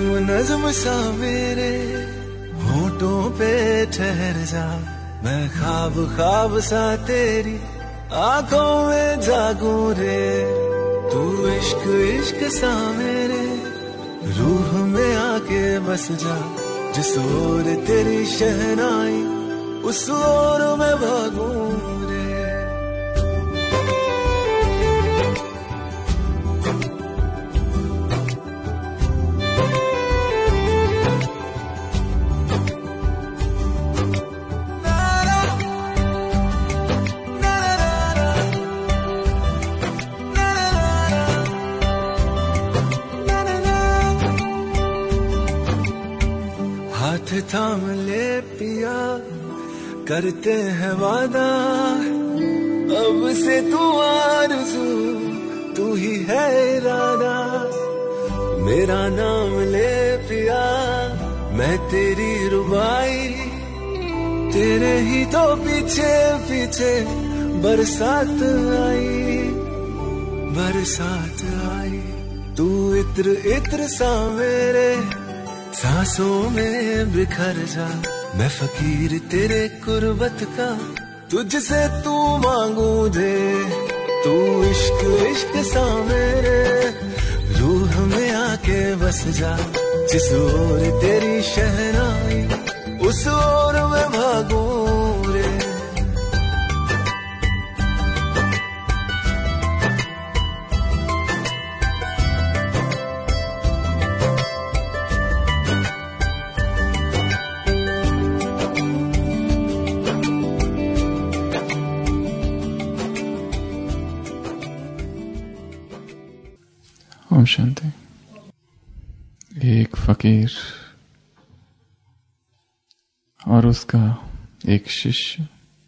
नज्म नज्म सा मेरे होठों पे ठहर जा, मैं ख्वाब ख्वाब सा तेरी आंखों में जागूं रे। तू इश्क इश्क सा मेरे रूह में आके बस जा, जिस ओर तेरी शहनाई उस ओर मैं भागूं रे। हाथ थाम ले पिया करते हैं वादा, अब से तू आरज़ू तू ही है इरादा। मेरा नाम ले पिया मैं तेरी रुबाई, तेरे ही तो पीछे पीछे बरसात आई, बरसात आई। तू इत्र इत्र सा मेरे सांसों में बिखर जा, मैं फकीर तेरे कुर्बत का तुझसे तू मांगू दे। तू इश्क इश्क सा मेरे रूह में आके बस जा, जिस ओर तेरी शहनाई उस ओर मैं भागूं रे। ओम शांति। एक फकीर और उसका एक शिष्य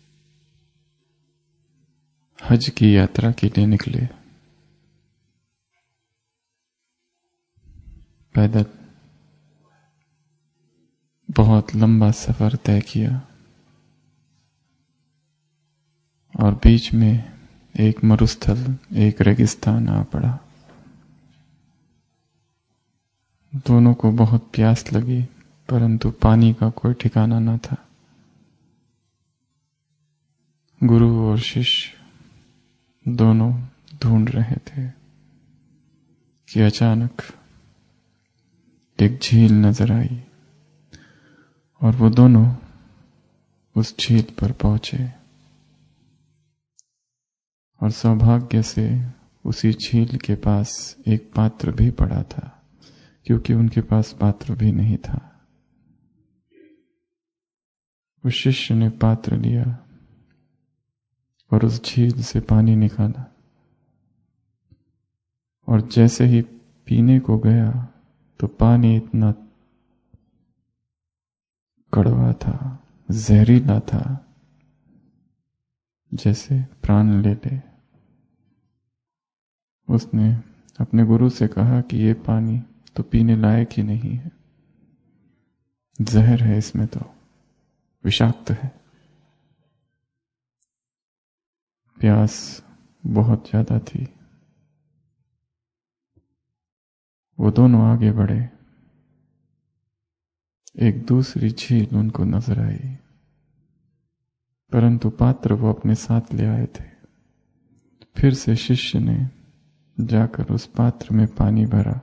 हज की यात्रा के लिए निकले। पैदल बहुत लंबा सफर तय किया और बीच में एक मरुस्थल, एक रेगिस्तान आ पड़ा। दोनों को बहुत प्यास लगी, परंतु पानी का कोई ठिकाना न था। गुरु और शिष्य दोनों ढूंढ रहे थे कि अचानक एक झील नजर आई और वो दोनों उस झील पर पहुंचे और सौभाग्य से उसी झील के पास एक पात्र भी पड़ा था, क्योंकि उनके पास पात्र भी नहीं था। उस शिष्य ने पात्र लिया और उस झील से पानी निकाला और जैसे ही पीने को गया तो पानी इतना कड़वा था, जहरीला था, जैसे प्राण ले ले। उसने अपने गुरु से कहा कि ये पानी तो पीने लायक ही नहीं है, जहर है इसमें, तो विषाक्त है। प्यास बहुत ज्यादा थी। वो दोनों आगे बढ़े। एक दूसरी झील उनको नजर आई, परंतु पात्र वो अपने साथ ले आए थे। फिर से शिष्य ने जाकर उस पात्र में पानी भरा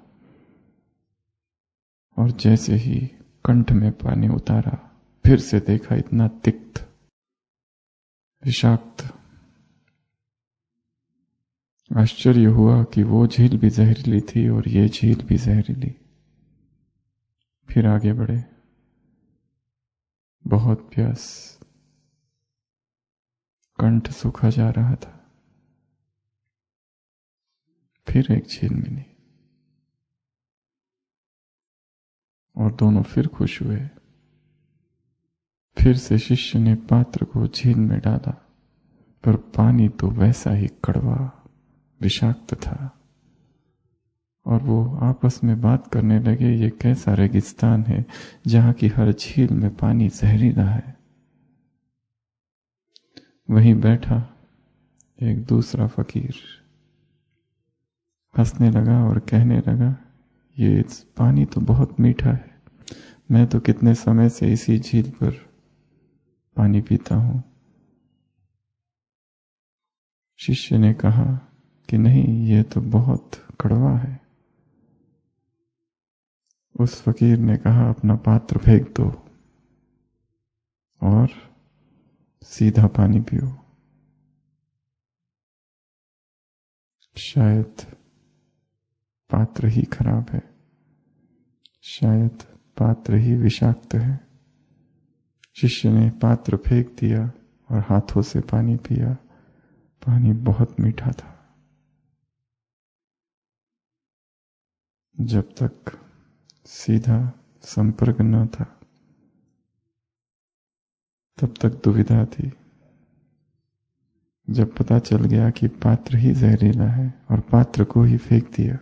और जैसे ही कंठ में पानी उतारा, फिर से देखा इतना तिक्त, विषाक्त। आश्चर्य हुआ कि वो झील भी जहरीली थी और ये झील भी जहरीली। फिर आगे बढ़े। बहुत प्यास, कंठ सूखा जा रहा था। फिर एक झील मिली और दोनों फिर खुश हुए। फिर से शिष्य ने पात्र को झील में डाला, पर पानी तो वैसा ही कड़वा, विषाक्त था। और वो आपस में बात करने लगे, ये कैसा रेगिस्तान है जहां की हर झील में पानी जहरीला है। वहीं बैठा एक दूसरा फकीर हंसने लगा और कहने लगा, ये पानी तो बहुत मीठा है, मैं तो कितने समय से इसी झील पर पानी पीता हूं। शिष्य ने कहा कि नहीं, ये तो बहुत कड़वा है। उस फकीर ने कहा अपना पात्र फेंक दो और सीधा पानी पियो। शायद पात्र ही खराब है, शायद पात्र ही विषाक्त है। शिष्य ने पात्र फेंक दिया और हाथों से पानी पिया। पानी बहुत मीठा था। जब तक सीधा संपर्क न था तब तक दुविधा थी। जब पता चल गया कि पात्र ही जहरीला है और पात्र को ही फेंक दिया,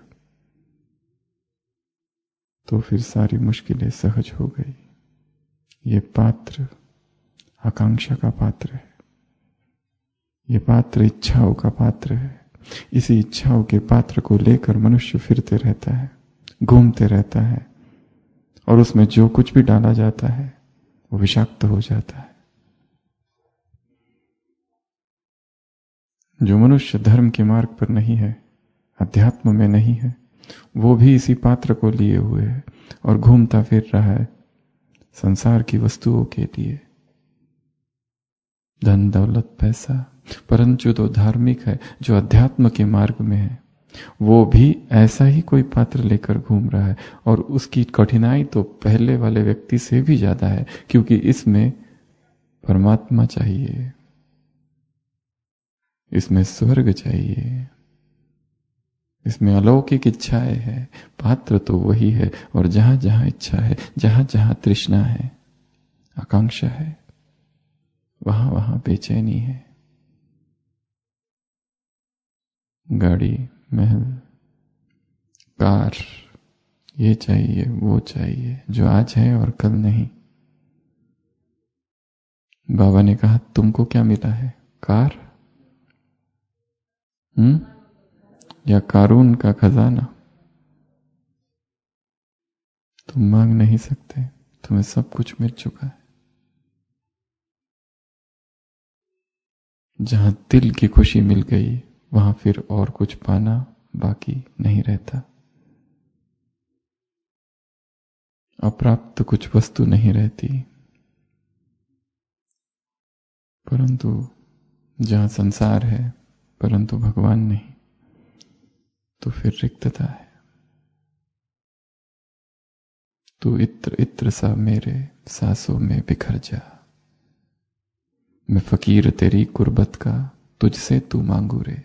तो फिर सारी मुश्किलें सहज हो गई। ये पात्र आकांक्षा का पात्र है, ये पात्र इच्छाओं का पात्र है। इसी इच्छाओं के पात्र को लेकर मनुष्य फिरते रहता है, घूमते रहता है, और उसमें जो कुछ भी डाला जाता है वो विषाक्त हो जाता है। जो मनुष्य धर्म के मार्ग पर नहीं है, अध्यात्म में नहीं है, वो भी इसी पात्र को लिए हुए है और घूमता फिर रहा है संसार की वस्तुओं के लिए, धन दौलत पैसा। परंतु जो धार्मिक है, जो अध्यात्म के मार्ग में है, वो भी ऐसा ही कोई पात्र लेकर घूम रहा है। और उसकी कठिनाई तो पहले वाले व्यक्ति से भी ज्यादा है, क्योंकि इसमें परमात्मा चाहिए, इसमें स्वर्ग चाहिए, इसमें अलौकिक इच्छाएं है। पात्र तो वही है, और जहां जहां इच्छा है, जहां जहां तृष्णा है, आकांक्षा है, वहां वहां बेचैनी है। गाड़ी, महल, कार, ये चाहिए वो चाहिए, जो आज है और कल नहीं। बाबा ने कहा तुमको क्या मिला है, कार या कारून का खजाना? तुम मांग नहीं सकते, तुम्हें सब कुछ मिल चुका है। जहां दिल की खुशी मिल गई, वहां फिर और कुछ पाना बाकी नहीं रहता। अप्राप्त कुछ वस्तु नहीं रहती। परंतु जहां संसार है परंतु भगवान नहीं, तो फिर रिक्तता है। तू इत्र इत्र सा मेरे सांसों में बिखर जा, मैं फकीर तेरी कुर्बत का तुझसे तू मांगू रे।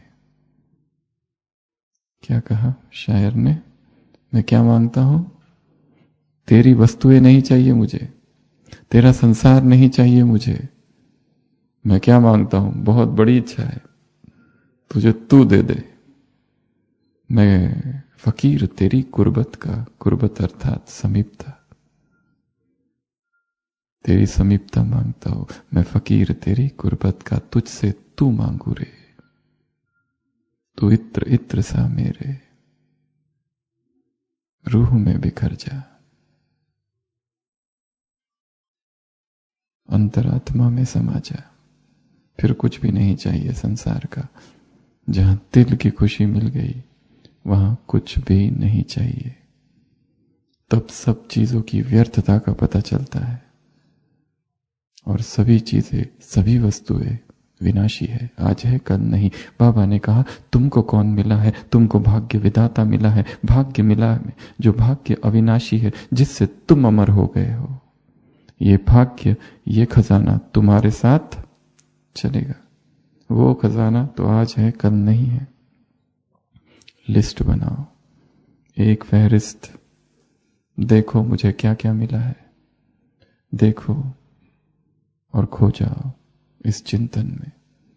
क्या कहा शायर ने? मैं क्या मांगता हूं? तेरी वस्तुएं नहीं चाहिए मुझे, तेरा संसार नहीं चाहिए मुझे। मैं क्या मांगता हूं? बहुत बड़ी इच्छा है, तुझे तू दे दे। मैं फकीर तेरी कुर्बत का, कुर्बत अर्थात समीपता, तेरी समीपता मांगता हूं। मैं फकीर तेरी कुर्बत का तुझसे तू मांगू रे। तू इत्र इत्र सा मेरे रूह में बिखर जा, अंतरात्मा में समा जा। फिर कुछ भी नहीं चाहिए संसार का। जहां दिल की खुशी मिल गई, वहां कुछ भी नहीं चाहिए। तब सब चीजों की व्यर्थता का पता चलता है, और सभी चीजें, सभी वस्तुएं विनाशी है, आज है कल नहीं। बाबा ने कहा तुमको कौन मिला है? तुमको भाग्य विधाता मिला है, भाग्य मिला है, जो भाग्य अविनाशी है, जिससे तुम अमर हो गए हो। ये भाग्य, ये खजाना तुम्हारे साथ चलेगा। वो खजाना तो आज है कल नहीं है। लिस्ट बनाओ, एक फहरिस्त, देखो मुझे क्या क्या मिला है, देखो और खो जाओ इस चिंतन में।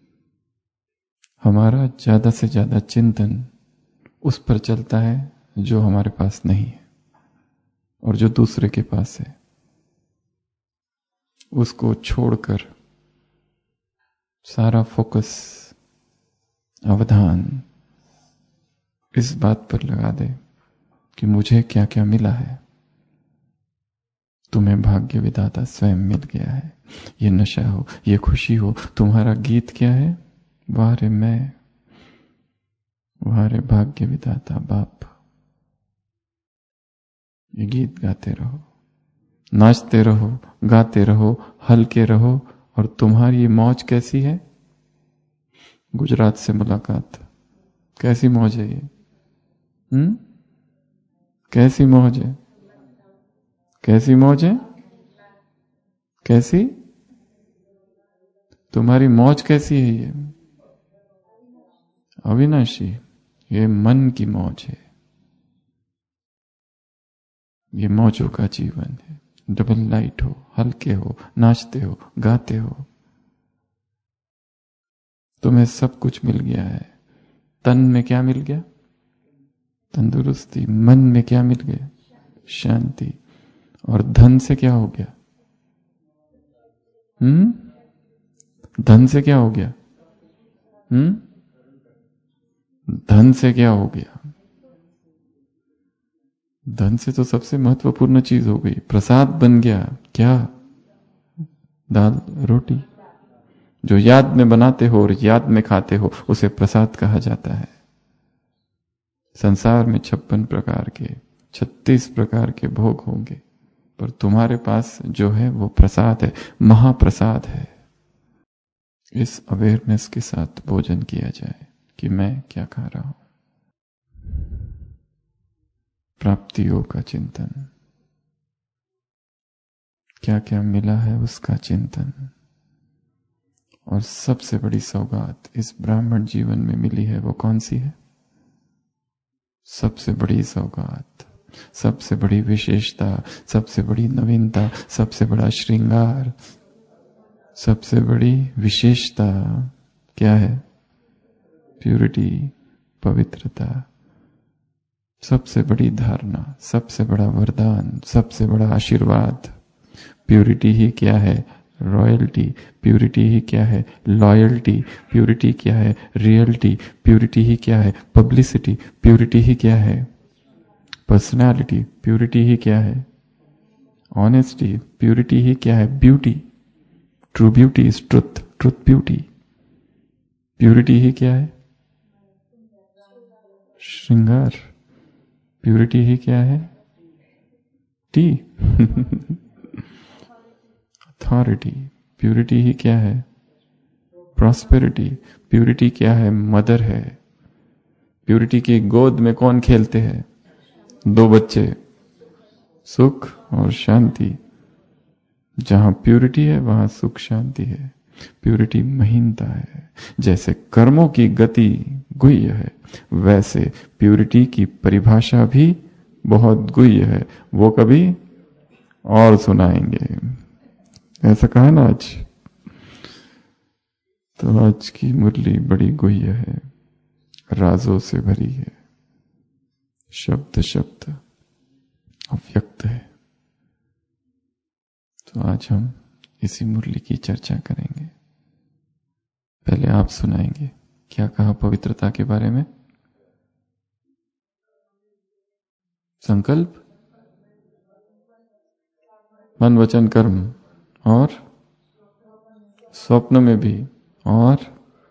हमारा ज्यादा से ज्यादा चिंतन उस पर चलता है जो हमारे पास नहीं है, और जो दूसरे के पास है उसको छोड़कर सारा फोकस, अवधान इस बात पर लगा दे कि मुझे क्या क्या मिला है। तुम्हें भाग्य विधाता स्वयं मिल गया है। ये नशा हो, ये खुशी हो, तुम्हारा गीत क्या है? वाह रे मैं, वाह रे भाग्य विधाता बाप। ये गीत गाते रहो, नाचते रहो, गाते रहो, हल्के रहो। और तुम्हारी मौज कैसी है? गुजरात से मुलाकात, कैसी मौज है ये? कैसी मौज है? कैसी मौज है? कैसी? तुम्हारी मौज कैसी है ये? अविनाशी। ये मन की मौज है, ये मौजों का जीवन है। डबल लाइट हो, हल्के हो, नाचते हो, गाते हो। तुम्हें सब कुछ मिल गया है। तन में क्या मिल गया? तंदुरुस्ती। मन में क्या मिल गया? शांति। और धन से क्या हो गया? धन से क्या हो गया? धन से क्या हो गया? धन से तो सबसे महत्वपूर्ण चीज हो गई, प्रसाद बन गया। क्या? दाल रोटी। जो याद में बनाते हो और याद में खाते हो उसे प्रसाद कहा जाता है। संसार में 56 प्रकार के, 36 प्रकार के भोग होंगे, पर तुम्हारे पास जो है वो प्रसाद है, महाप्रसाद है। इस अवेयरनेस के साथ भोजन किया जाए कि मैं क्या खा रहा हूं। प्राप्तियों का चिंतन, क्या क्या मिला है उसका चिंतन। और सबसे बड़ी सौगात इस ब्राह्मण जीवन में मिली है वो कौन सी है? सबसे बड़ी सौगात, सबसे बड़ी विशेषता, सबसे बड़ी नवीनता, सबसे बड़ा श्रृंगार, सबसे बड़ी विशेषता क्या है? प्यूरिटी, पवित्रता। सबसे बड़ी धारणा, सबसे बड़ा वरदान, सबसे बड़ा आशीर्वाद। प्यूरिटी ही क्या है? रॉयल्टी। प्यूरिटी ही क्या है? लॉयल्टी। प्यूरिटी क्या है? रियलिटी। प्यूरिटी ही क्या है? पब्लिसिटी। प्यूरिटी ही क्या है? पर्सनालिटी। प्यूरिटी ही क्या है? ऑनेस्टी। प्यूरिटी ही क्या है? Beauty. True beauty is truth, truth beauty. Purity ही क्या है? श्रृंगार। प्यूरिटी ही क्या है? टी। अथॉरिटी। प्यूरिटी ही क्या है? प्रॉस्पेरिटी। प्यूरिटी क्या है? मदर है। प्यूरिटी की गोद में कौन खेलते हैं? 2 बच्चे। सुख और शांति। जहां प्यूरिटी है वहां सुख शांति है। प्यूरिटी महीनता है। जैसे कर्मों की गति गुह्य है, वैसे प्यूरिटी की परिभाषा भी बहुत गुह्य है। वो कभी और सुनाएंगे। ऐसा कहा ना आज। तो आज की मुरली बड़ी गुह्य है, राजों से भरी है, शब्द शब्द अव्यक्त है। तो आज हम इसी मुरली की चर्चा करेंगे। पहले आप सुनाएंगे क्या कहा पवित्रता के बारे में। संकल्प, मन वचन कर्म, और स्वप्न में भी, और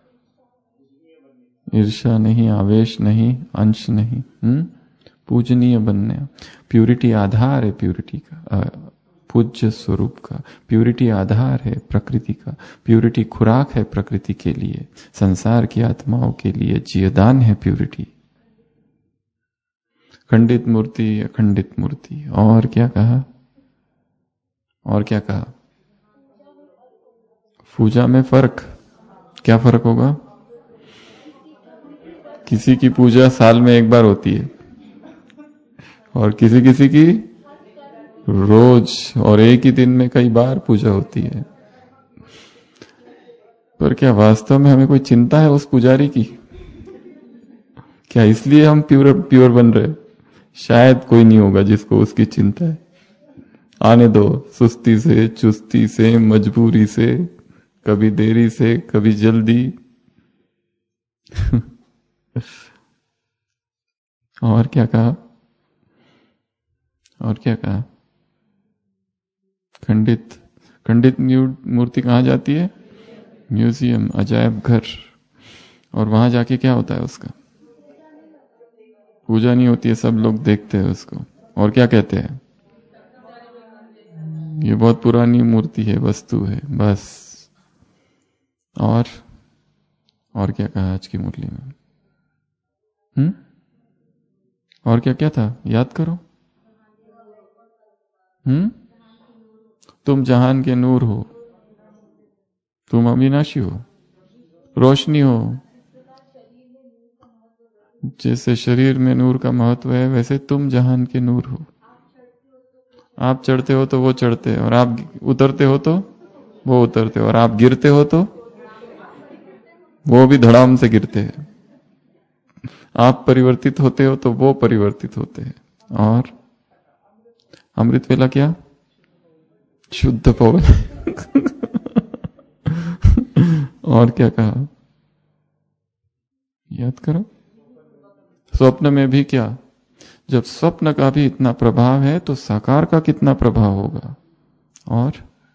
ईर्ष्या नहीं, आवेश नहीं, अंश नहीं, पूजनीय बनने। प्यूरिटी आधार है प्यूरिटी का, पूज्य स्वरूप का। प्यूरिटी आधार है प्रकृति का। प्यूरिटी खुराक है प्रकृति के लिए, संसार की आत्माओं के लिए जीवदान है प्यूरिटी। खंडित मूर्ति, अखंडित मूर्ति। और क्या कहा? और क्या कहा? पूजा में फर्क। क्या फर्क होगा? किसी की पूजा साल में एक बार होती है और किसी किसी की रोज और एक ही दिन में कई बार पूजा होती है। पर क्या वास्तव में हमें कोई चिंता है उस पुजारी की? क्या इसलिए हम प्योर बन रहे? शायद कोई नहीं होगा जिसको उसकी चिंता है। आने दो, सुस्ती से, चुस्ती से, मजबूरी से, कभी देरी से, कभी जल्दी। और क्या कहा? और क्या कहा? खंडित मूर्ति कहाँ जाती है? म्यूजियम, अजायब घर। और वहां जाके क्या होता है? उसका पूजा नहीं होती है, सब लोग देखते हैं उसको। और क्या कहते हैं? ये बहुत पुरानी मूर्ति है, वस्तु है, बस। और क्या कहा आज की मुरली में? और क्या क्या था? याद करो। तुम जहान के नूर हो, तुम अविनाशी हो, रोशनी हो। जैसे शरीर में नूर का महत्व है, वैसे तुम जहान के नूर हो। आप चढ़ते हो तो वो चढ़ते हैं, और आप उतरते हो तो वो उतरते, और आप गिरते हो तो वो भी धड़ाम से गिरते हैं। आप परिवर्तित होते हो तो वो परिवर्तित होते हैं। और अमृत वेला क्या? शुद्ध पवन। और क्या कहा? याद करो। स्वप्न में भी क्या? जब स्वप्न का भी इतना प्रभाव है तो साकार का कितना प्रभाव होगा। और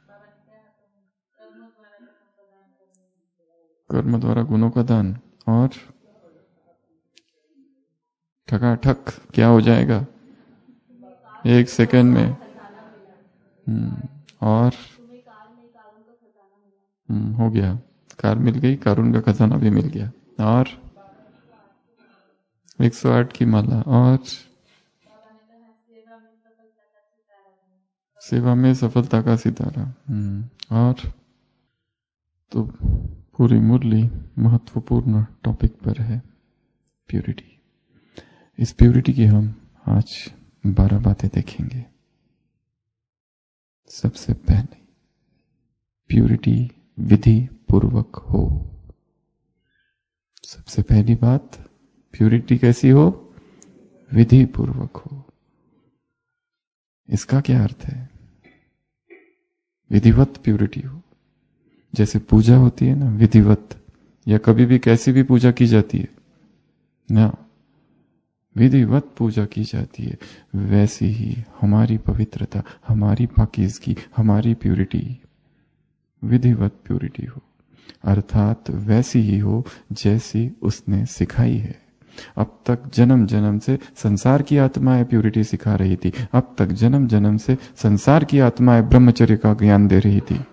कर्म द्वारा गुणों का दान। और ठकाठक क्या हो जाएगा? 1 सेकंड में। और हो गया। कार मिल गई, कारून का खजाना भी मिल गया। और 108 की माला। और सेवा में सफलता का सितारा। और तो पूरी मुरली महत्वपूर्ण टॉपिक पर है, प्यूरिटी। इस प्यूरिटी की हम आज 12 बातें देखेंगे। सबसे पहले, प्यूरिटी विधि पूर्वक हो। सबसे पहली बात, प्यूरिटी कैसी हो? विधि पूर्वक हो। इसका क्या अर्थ है? विधिवत प्यूरिटी हो। जैसे पूजा होती है ना, विधिवत, या कभी भी कैसी भी पूजा की जाती है ना, विधिवत पूजा की जाती है, वैसी ही हमारी पवित्रता, हमारी पाकीज़गी, हमारी प्यूरिटी विधिवत प्यूरिटी हो। अर्थात वैसी ही हो जैसी उसने सिखाई है। अब तक जन्म जन्म से संसार की आत्माएं प्यूरिटी सिखा रही थी, अब तक जन्म जन्म से संसार की आत्माएं ब्रह्मचर्य का ज्ञान दे रही थी,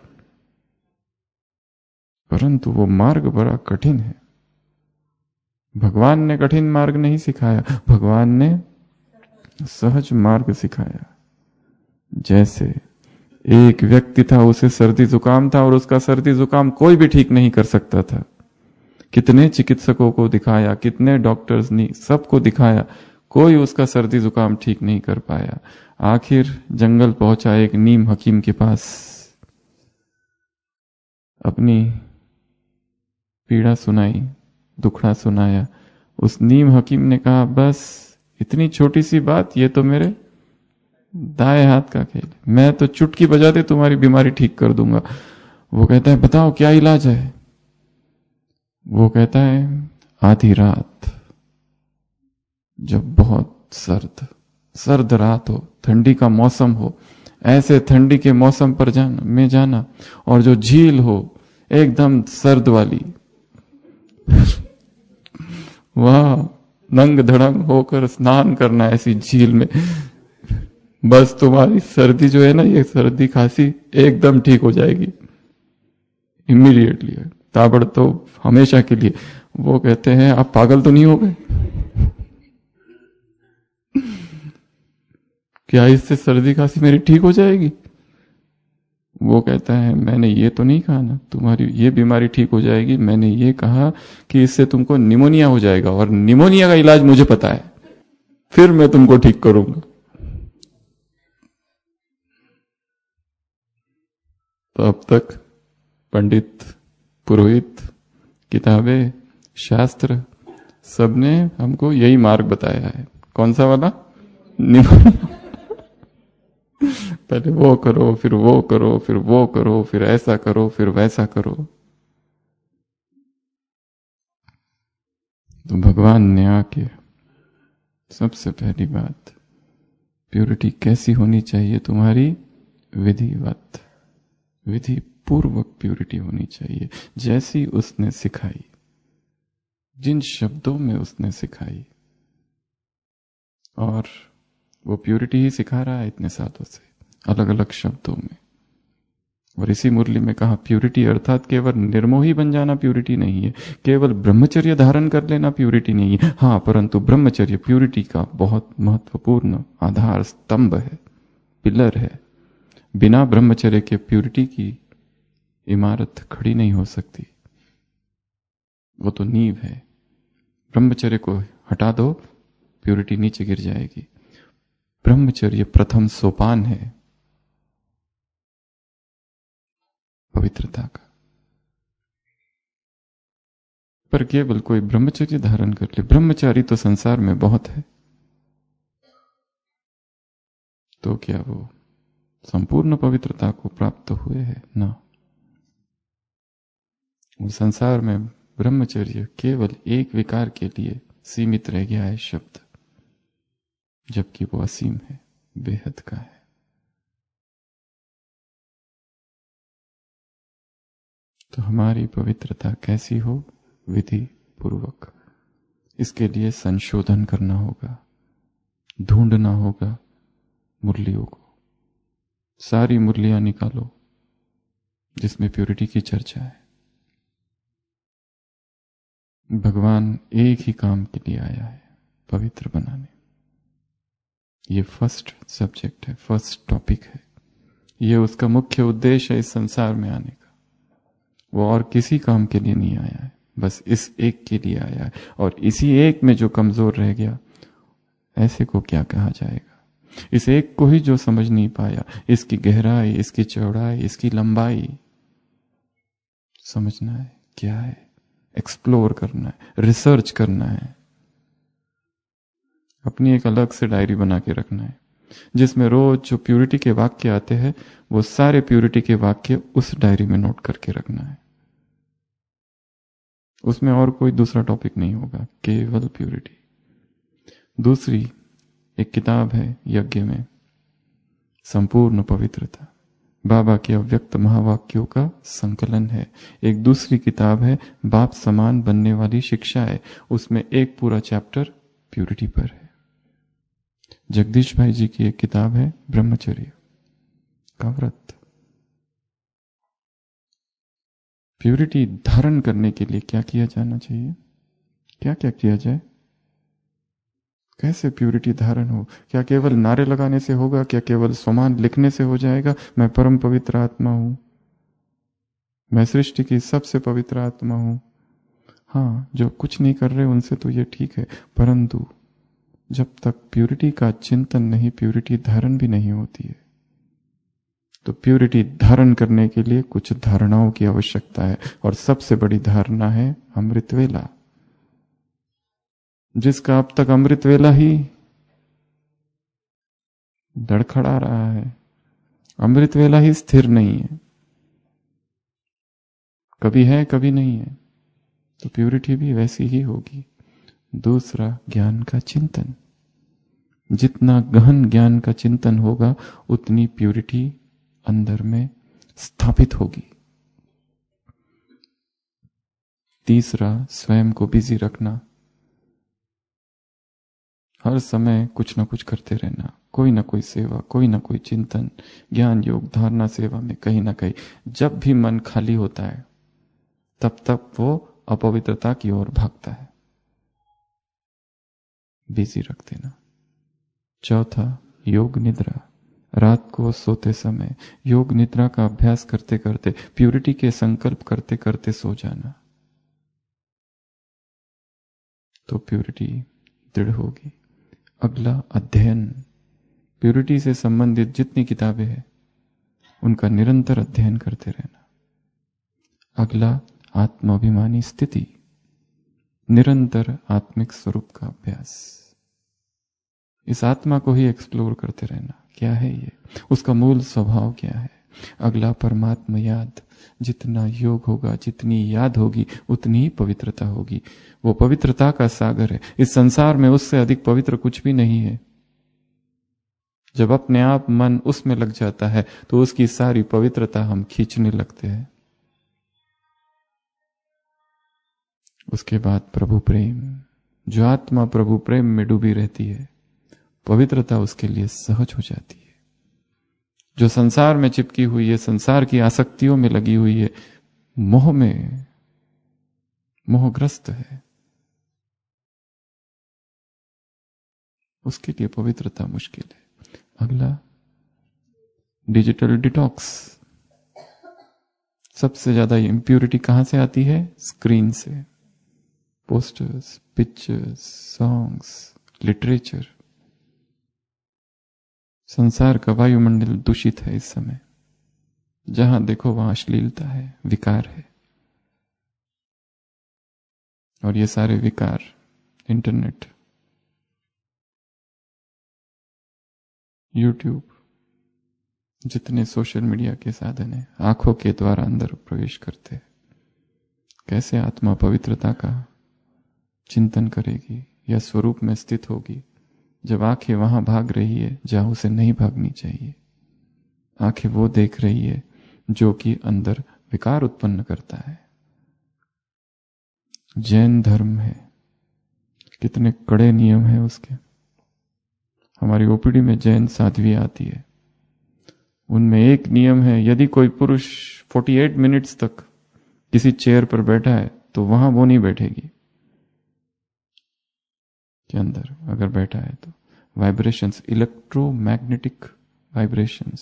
परंतु वो मार्ग बड़ा कठिन है। भगवान ने कठिन मार्ग नहीं सिखाया, भगवान ने सहज मार्ग सिखाया। जैसे एक व्यक्ति था, उसे सर्दी जुकाम था, और उसका सर्दी जुकाम कोई भी ठीक नहीं कर सकता था। कितने चिकित्सकों को दिखाया, कितने डॉक्टर्स ने, सबको दिखाया, कोई उसका सर्दी जुकाम ठीक नहीं कर पाया। आखिर जंगल पहुंचा एक नीम हकीम के पास, अपनी पीड़ा सुनाई, दुखड़ा सुनाया। उस नीम हकीम ने कहा, बस इतनी छोटी सी बात, ये तो मेरे दाएं हाथ का खेल, मैं तो चुटकी बजाते तुम्हारी बीमारी ठीक कर दूंगा। वो कहता है, बताओ क्या इलाज है? वो कहता है, आधी रात जब बहुत सर्द रात हो, ठंडी का मौसम हो, ऐसे ठंडी के मौसम पर जाना, और जो झील हो एकदम सर्द वाली, वहां नंग धड़ंग होकर स्नान करना ऐसी झील में। बस तुम्हारी सर्दी जो है ना, ये सर्दी खांसी एकदम ठीक हो जाएगी, इमीडिएटली, ताबड़तोड़, हमेशा के लिए। वो कहते हैं, आप पागल तो नहीं हो गए? क्या इससे सर्दी खांसी मेरी ठीक हो जाएगी? वो कहता है, मैंने ये तो नहीं कहा ना तुम्हारी ये बीमारी ठीक हो जाएगी, मैंने ये कहा कि इससे तुमको निमोनिया हो जाएगा, और निमोनिया का इलाज मुझे पता है, फिर मैं तुमको ठीक करूंगा। तो अब तक पंडित, पुरोहित, किताबें, शास्त्र, सबने हमको यही मार्ग बताया है। कौन सा वाला? निमोनिया। पहले वो करो, फिर वो करो, फिर वो करो, फिर ऐसा करो, फिर वैसा करो। तो भगवान ने आके सबसे पहली बात प्योरिटी कैसी होनी चाहिए तुम्हारी? विधिवत, विधि पूर्वक प्योरिटी होनी चाहिए, जैसी उसने सिखाई, जिन शब्दों में उसने सिखाई। और वो प्योरिटी ही सिखा रहा है इतने सालों से, अलग अलग शब्दों में। और इसी मुरली में कहा, प्योरिटी अर्थात केवल निर्मोही बन जाना प्योरिटी नहीं है, केवल ब्रह्मचर्य धारण कर लेना प्योरिटी नहीं है। हाँ, परंतु ब्रह्मचर्य प्योरिटी का बहुत महत्वपूर्ण आधार स्तंभ है, पिलर है। बिना ब्रह्मचर्य के प्योरिटी की इमारत खड़ी नहीं हो सकती, वो तो नींव है। ब्रह्मचर्य को हटा दो, प्योरिटी नीचे गिर जाएगी। ब्रह्मचर्य प्रथम सोपान है पवित्रता का। पर केवल कोई ब्रह्मचर्य धारण कर ले, ब्रह्मचारी तो संसार में बहुत है, तो क्या वो संपूर्ण पवित्रता को प्राप्त हुए हैं? ना। संसार में ब्रह्मचर्य केवल एक विकार के लिए सीमित रह गया है शब्द, जबकि वो असीम है, बेहद का है। तो हमारी पवित्रता कैसी हो? विधि पूर्वक। इसके लिए संशोधन करना होगा, ढूंढना होगा मुरलियों को। सारी मुरलियां निकालो जिसमें प्योरिटी की चर्चा है। भगवान एक ही काम के लिए आया है, पवित्र बनाने। ये फर्स्ट सब्जेक्ट है, फर्स्ट टॉपिक है, ये उसका मुख्य उद्देश्य है इस संसार में आने का। वो और किसी काम के लिए नहीं आया है, बस इस एक के लिए आया है। और इसी एक में जो कमजोर रह गया, ऐसे को क्या कहा जाएगा? इस एक को ही जो समझ नहीं पाया, इसकी गहराई, इसकी चौड़ाई, इसकी लंबाई समझना है क्या है, एक्सप्लोर करना है, रिसर्च करना है। अपनी एक अलग से डायरी बना के रखना है, जिसमें रोज जो प्यूरिटी के वाक्य आते हैं, वो सारे प्यूरिटी के वाक्य उस डायरी में नोट करके रखना है। उसमें और कोई दूसरा टॉपिक नहीं होगा, केवल प्यूरिटी। दूसरी एक किताब है यज्ञ में, संपूर्ण पवित्रता, बाबा के अव्यक्त महावाक्यों का संकलन है। एक दूसरी किताब है बाप समान बनने वाली शिक्षा है, उसमें एक पूरा चैप्टर प्यूरिटी पर है। जगदीश भाई जी की एक किताब है ब्रह्मचर्य का व्रत। प्यूरिटी धारण करने के लिए क्या किया जाना चाहिए? क्या क्या किया जाए? कैसे प्यूरिटी धारण हो? क्या केवल नारे लगाने से होगा? क्या केवल स्वमान लिखने से हो जाएगा, मैं परम पवित्र आत्मा हूं, मैं सृष्टि की सबसे पवित्र आत्मा हूं? हाँ, जो कुछ नहीं कर रहे उनसे तो ये ठीक है, परंतु जब तक प्यूरिटी का चिंतन नहीं, प्यूरिटी धारण भी नहीं होती है। तो प्यूरिटी धारण करने के लिए कुछ धारणाओं की आवश्यकता है, और सबसे बड़ी धारणा है अमृत वेला। जिसका अब तक अमृत वेला ही धड़खड़ा रहा है, अमृत वेला ही स्थिर नहीं है, कभी है कभी नहीं है, तो प्यूरिटी भी वैसी ही होगी। दूसरा, ज्ञान का चिंतन। जितना गहन ज्ञान का चिंतन होगा, उतनी प्यूरिटी अंदर में स्थापित होगी। तीसरा, स्वयं को बिजी रखना, हर समय कुछ ना कुछ करते रहना, कोई ना कोई सेवा, कोई ना कोई चिंतन, ज्ञान योग धारणा सेवा में कहीं ना कहीं। जब भी मन खाली होता है, तब तक वो अपवित्रता की ओर भागता है। बिजी रख देना। चौथा, योग निद्रा। रात को सोते समय योग निद्रा का अभ्यास करते करते, प्यूरिटी के संकल्प करते करते सो जाना, तो प्यूरिटी दृढ़ होगी। अगला, अध्ययन। प्यूरिटी से संबंधित जितनी किताबें हैं, उनका निरंतर अध्ययन करते रहना। अगला, आत्माभिमानी स्थिति, निरंतर आत्मिक स्वरूप का अभ्यास। इस आत्मा को ही एक्सप्लोर करते रहना, क्या है ये, उसका मूल स्वभाव क्या है। अगला, परमात्मा याद। जितना योग होगा, जितनी याद होगी, उतनी ही पवित्रता होगी। वो पवित्रता का सागर है। इस संसार में उससे अधिक पवित्र कुछ भी नहीं है। जब अपने आप मन उसमें लग जाता है तो उसकी सारी पवित्रता हम खींचने लगते हैं। उसके बाद प्रभु प्रेम, जो आत्मा प्रभु प्रेम में डूबी रहती है, पवित्रता उसके लिए सहज हो जाती है। जो संसार में चिपकी हुई है, संसार की आसक्तियों में लगी हुई है, मोह में मोहग्रस्त है, उसके लिए पवित्रता मुश्किल है। अगला, डिजिटल डिटॉक्स। सबसे ज्यादा इम्प्यूरिटी कहां से आती है? स्क्रीन से। Posters, pictures, songs, literature. संसार का वायुमंडल दूषित है इस समय। जहां देखो वहां अश्लीलता है, विकार है। और ये सारे विकार इंटरनेट, यूट्यूब, जितने सोशल मीडिया के साधन हैं, आंखों के द्वारा अंदर प्रवेश करते हैं। कैसे आत्मा पवित्रता का चिंतन करेगी या स्वरूप में स्थित होगी जब आंखें वहां भाग रही है जहां उसे नहीं भागनी चाहिए। आंखें वो देख रही है जो कि अंदर विकार उत्पन्न करता है। जैन धर्म है, कितने कड़े नियम है उसके। हमारी ओपीडी में जैन साध्वी आती है, उनमें एक नियम है, यदि कोई पुरुष 48 मिनट्स तक किसी चेयर पर बैठा है तो वहां वो नहीं बैठेगी। के अंदर अगर बैठा है तो vibrations, electromagnetic vibrations,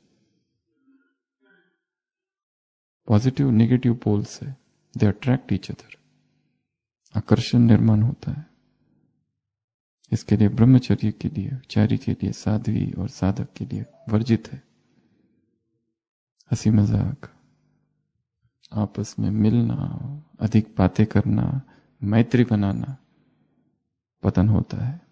positive negative poles है, दे अट्रैक्ट ईच अदर, आकर्षण निर्माण होता है। इसके लिए ब्रह्मचर्य के लिए, चारी के लिए, साध्वी और साधक के लिए वर्जित है। हंसी मजाक, आपस में मिलना, अधिक बातें करना, मैत्री बनाना पतन होता है।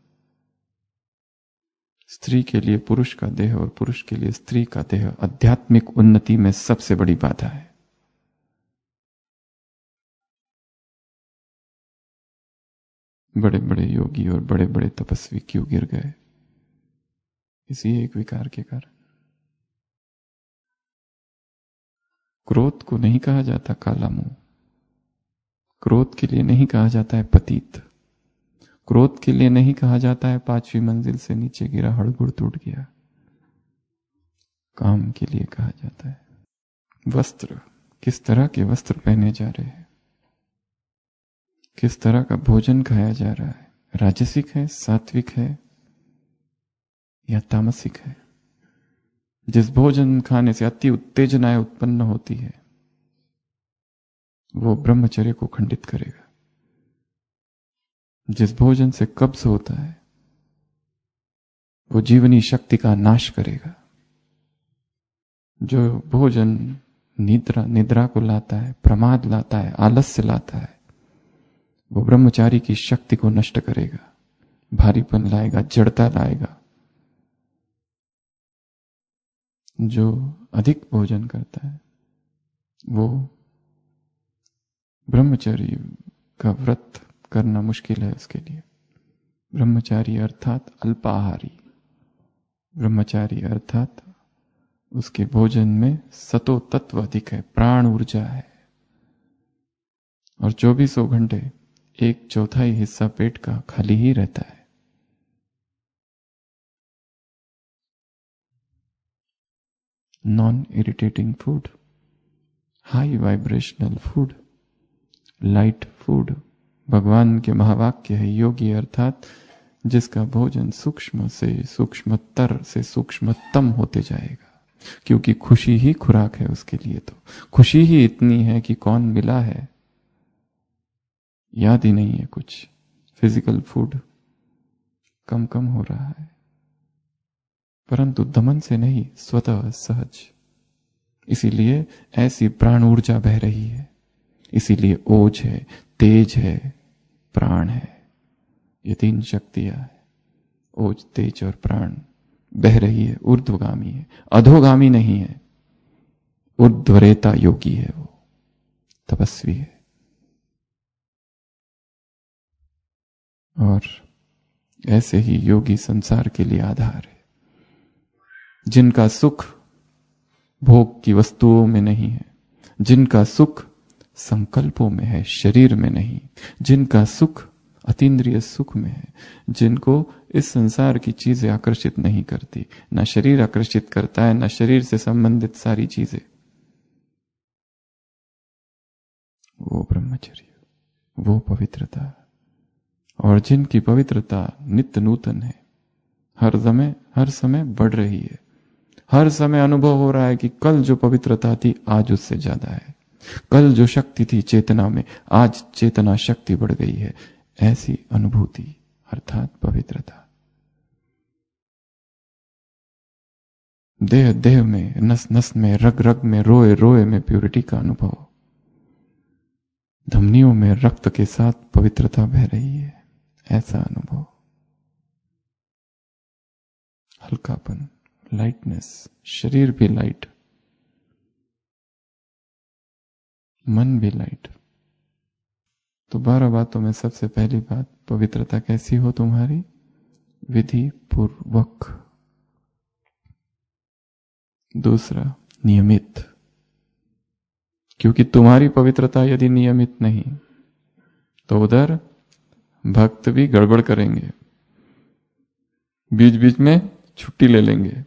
स्त्री के लिए पुरुष का देह और पुरुष के लिए स्त्री का देह आध्यात्मिक उन्नति में सबसे बड़ी बाधा है। बड़े बड़े योगी और बड़े बड़े तपस्वी क्यों गिर गए? इसी एक विकार के कारण। क्रोध को नहीं कहा जाता काला मुंह, क्रोध के लिए नहीं कहा जाता है पतित, क्रोध के लिए नहीं कहा जाता है 5वीं मंजिल से नीचे गिरा हड़गुड़ टूट गया। काम के लिए कहा जाता है। वस्त्र, किस तरह के वस्त्र पहने जा रहे हैं, किस तरह का भोजन खाया जा रहा है, राजसिक है, सात्विक है या तामसिक है। जिस भोजन खाने से अति उत्तेजनाएं उत्पन्न होती है वो ब्रह्मचर्य को खंडित करेगा। जिस भोजन से कब्ज होता है वो जीवनी शक्ति का नाश करेगा। जो भोजन निद्रा को लाता है, प्रमाद लाता है, आलस्य लाता है, वो ब्रह्मचारी की शक्ति को नष्ट करेगा, भारीपन लाएगा, जड़ता लाएगा। जो अधिक भोजन करता है वो ब्रह्मचर्य का व्रत करना मुश्किल है उसके लिए। ब्रह्मचारी अर्थात अल्पाहारी, ब्रह्मचारी अर्थात उसके भोजन में सतो तत्व अधिक है, प्राण ऊर्जा है। और 24 घंटे 1/4 हिस्सा पेट का खाली ही रहता है। Non irritating food, high vibrational food, light food. भगवान के महावाक्य है, योगी अर्थात जिसका भोजन सूक्ष्म से सूक्ष्मतर से सूक्ष्मतम होते जाएगा, क्योंकि खुशी ही खुराक है उसके लिए। तो खुशी ही इतनी है कि कौन मिला है याद ही नहीं है कुछ। फिजिकल फूड कम कम हो रहा है, परंतु दमन से नहीं, स्वतः सहज। इसीलिए ऐसी प्राण ऊर्जा बह रही है, इसीलिए ओज है, तेज है, प्राण है। ये 3 शक्तियां है, ओज, तेज और प्राण बह रही है। ऊर्ध्वगामी है, अधोगामी नहीं है। ऊर्ध्वरेता योगी है, वो तपस्वी है। और ऐसे ही योगी संसार के लिए आधार है। जिनका सुख भोग की वस्तुओं में नहीं है, जिनका सुख संकल्पों में है, शरीर में नहीं, जिनका सुख अतीन्द्रिय सुख में है, जिनको इस संसार की चीजें आकर्षित नहीं करती, ना शरीर आकर्षित करता है, ना शरीर से संबंधित सारी चीजें, वो ब्रह्मचर्य, वो पवित्रता। और जिनकी पवित्रता नित्य नूतन है, हर समय बढ़ रही है, हर समय अनुभव हो रहा है कि कल जो पवित्रता थी आज उससे ज्यादा है, कल जो शक्ति थी चेतना में आज चेतना शक्ति बढ़ गई है, ऐसी अनुभूति अर्थात पवित्रता। देह देह में, नस नस में, रग रग में, रोए रोए में प्योरिटी का अनुभव, धमनियों में रक्त के साथ पवित्रता बह रही है, ऐसा अनुभव। हल्कापन, लाइटनेस, शरीर भी लाइट, मन भी लाइट। तो 12 बातों में सबसे पहली बात, पवित्रता कैसी हो तुम्हारी? विधि पूर्वक। दूसरा, नियमित, क्योंकि तुम्हारी पवित्रता यदि नियमित नहीं तो उधर भक्त भी गड़बड़ करेंगे, बीच बीच में छुट्टी ले लेंगे।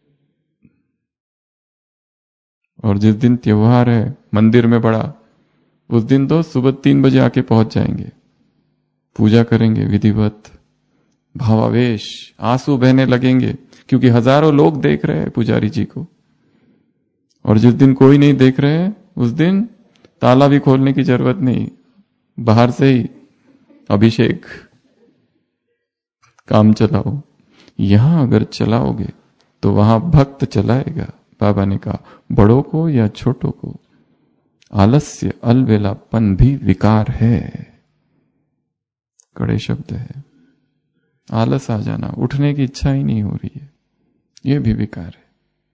और जिस दिन त्योहार है मंदिर में बड़ा, उस दिन तो सुबह 3 बजे आके पहुंच जाएंगे, पूजा करेंगे विधिवत, भावावेश, आंसू बहने लगेंगे क्योंकि हजारों लोग देख रहे हैं पुजारी जी को। और जिस दिन कोई नहीं देख रहे हैं उस दिन ताला भी खोलने की जरूरत नहीं, बाहर से ही अभिषेक, काम चलाओ। यहां अगर चलाओगे तो वहां भक्त चलाएगा। बाबा ने कहा बड़ों को या छोटों को, आलस्य अलबेलापन भी विकार है। कड़े शब्द है, आलस आ जाना, उठने की इच्छा ही नहीं हो रही है, यह भी विकार है।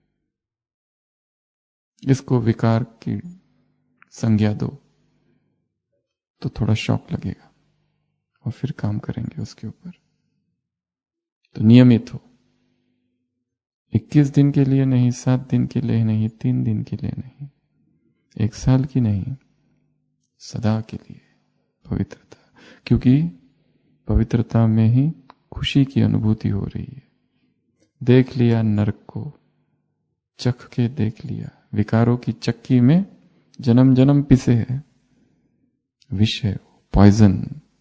इसको विकार की संज्ञा दो तो थोड़ा शौक लगेगा और फिर काम करेंगे उसके ऊपर। तो नियमित हो, 21 दिन के लिए नहीं, 7 दिन के लिए नहीं, 3 दिन के लिए नहीं, 1 साल की नहीं, सदा के लिए पवित्रता। क्योंकि पवित्रता में ही खुशी की अनुभूति हो रही है। देख लिया नरक को, चख के देख लिया, विकारों की चक्की में जन्म जन्म पिसे है, विष है, पॉइजन।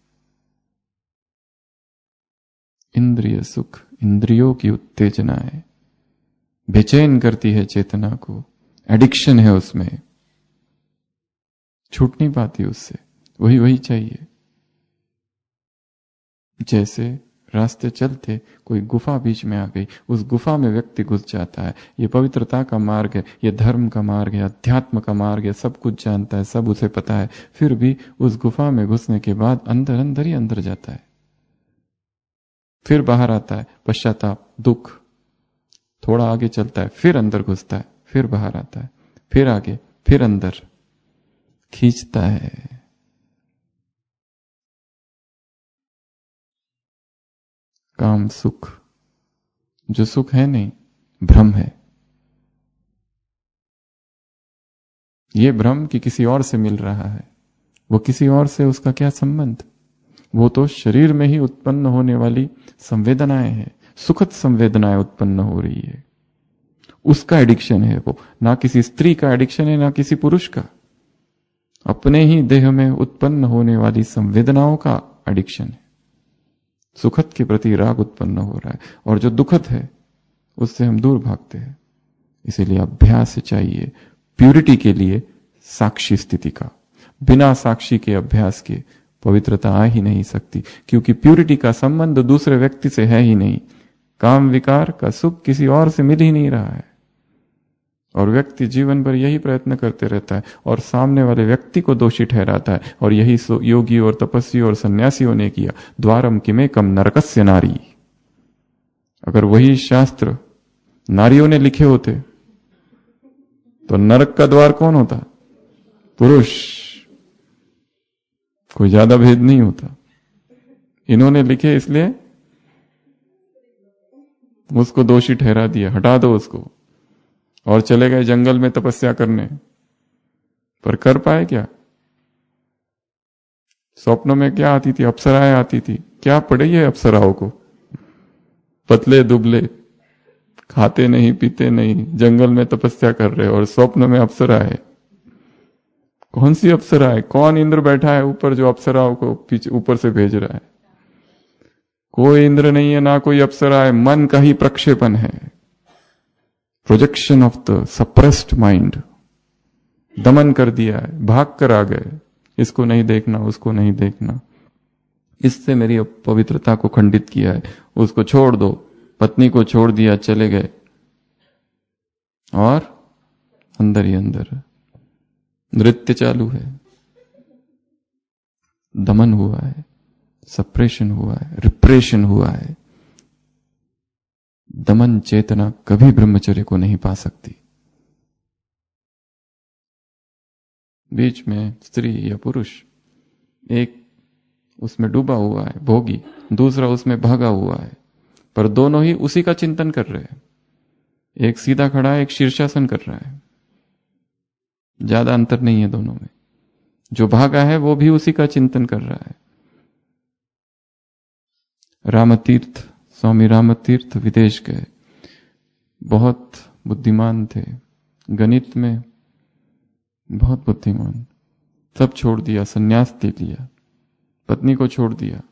इंद्रिय सुख, इंद्रियों की उत्तेजना है, बेचैन करती है चेतना को, एडिक्शन है उसमें, छूट नहीं पाती उससे, वही वही चाहिए। जैसे रास्ते चलते कोई गुफा बीच में आ गई, उस गुफा में व्यक्ति घुस जाता है। ये पवित्रता का मार्ग है, ये धर्म का मार्ग है, अध्यात्म का मार्ग है, सब कुछ जानता है, सब उसे पता है, फिर भी उस गुफा में घुसने के बाद अंदर अंदर ही अंदर जाता है, फिर बाहर आता है, पश्चाताप, दुख, थोड़ा आगे चलता है, फिर अंदर घुसता है, फिर बाहर आता है, फिर आगे, फिर अंदर खींचता है। काम सुख, जो सुख है नहीं, भ्रम है। ये भ्रम कि किसी और से मिल रहा है, वो किसी और से उसका क्या संबंध? वो तो शरीर में ही उत्पन्न होने वाली संवेदनाएं हैं, सुखद संवेदनाएं उत्पन्न हो रही है, उसका एडिक्शन है वो। ना किसी स्त्री का एडिक्शन है, ना किसी पुरुष का, अपने ही देह में उत्पन्न होने वाली संवेदनाओं का एडिक्शन है। सुखद के प्रति राग उत्पन्न हो रहा है, और जो दुखद है उससे हम दूर भागते हैं। इसीलिए अभ्यास चाहिए प्यूरिटी के लिए, साक्षी स्थिति का। बिना साक्षी के अभ्यास के पवित्रता आ ही नहीं सकती, क्योंकि प्यूरिटी का संबंध दूसरे व्यक्ति से है ही नहीं। काम विकार का सुख किसी और से मिल ही नहीं रहा है, और व्यक्ति जीवन भर यही प्रयत्न करते रहता है और सामने वाले व्यक्ति को दोषी ठहराता है। और यही योगी और तपस्वी और सन्यासियों ने किया। द्वारम किमेकम नरकस्य नारी। अगर वही शास्त्र नारियों ने लिखे होते तो नरक का द्वार कौन होता? पुरुष। कोई ज्यादा भेद नहीं होता। इन्होंने लिखे इसलिए उसको दोषी ठहरा दिया, हटा दो उसको, और चले गए जंगल में तपस्या करने। पर कर पाए क्या? स्वप्नों में क्या आती थी? अप्सराएं आती थी। क्या पड़े ये अप्सराओं को? पतले दुबले, खाते नहीं पीते नहीं, जंगल में तपस्या कर रहे, और स्वप्न में अप्सरा है। कौन सी अप्सरा है? कौन इंद्र बैठा है ऊपर जो अप्सराओं को पीछे ऊपर से भेज रहा है? कोई इंद्र नहीं है, ना कोई अप्सरा है, मन का ही प्रक्षेपण है। Projection of the suppressed mind. दमन कर दिया है, भाग कर आ गए, इसको नहीं देखना, उसको नहीं देखना, इससे मेरी पवित्रता को खंडित किया है, उसको छोड़ दो। पत्नी को छोड़ दिया, चले गए, और अंदर ही अंदर नृत्य चालू है। दमन हुआ है, सप्रेशन हुआ है, रिप्रेशन हुआ है। दमन चेतना कभी ब्रह्मचर्य को नहीं पा सकती। बीच में स्त्री या पुरुष, एक उसमें डूबा हुआ है भोगी, दूसरा उसमें भागा हुआ है, पर दोनों ही उसी का चिंतन कर रहे हैं। एक सीधा खड़ा है, एक शीर्षासन कर रहा है, ज्यादा अंतर नहीं है दोनों में। जो भागा है वो भी उसी का चिंतन कर रहा है। रामतीर्थ, स्वामी रामतीर्थ विदेश गए, बहुत बुद्धिमान थे, गणित में बहुत बुद्धिमान। सब छोड़ दिया, सन्यास ले लिया, पत्नी को छोड़ दिया,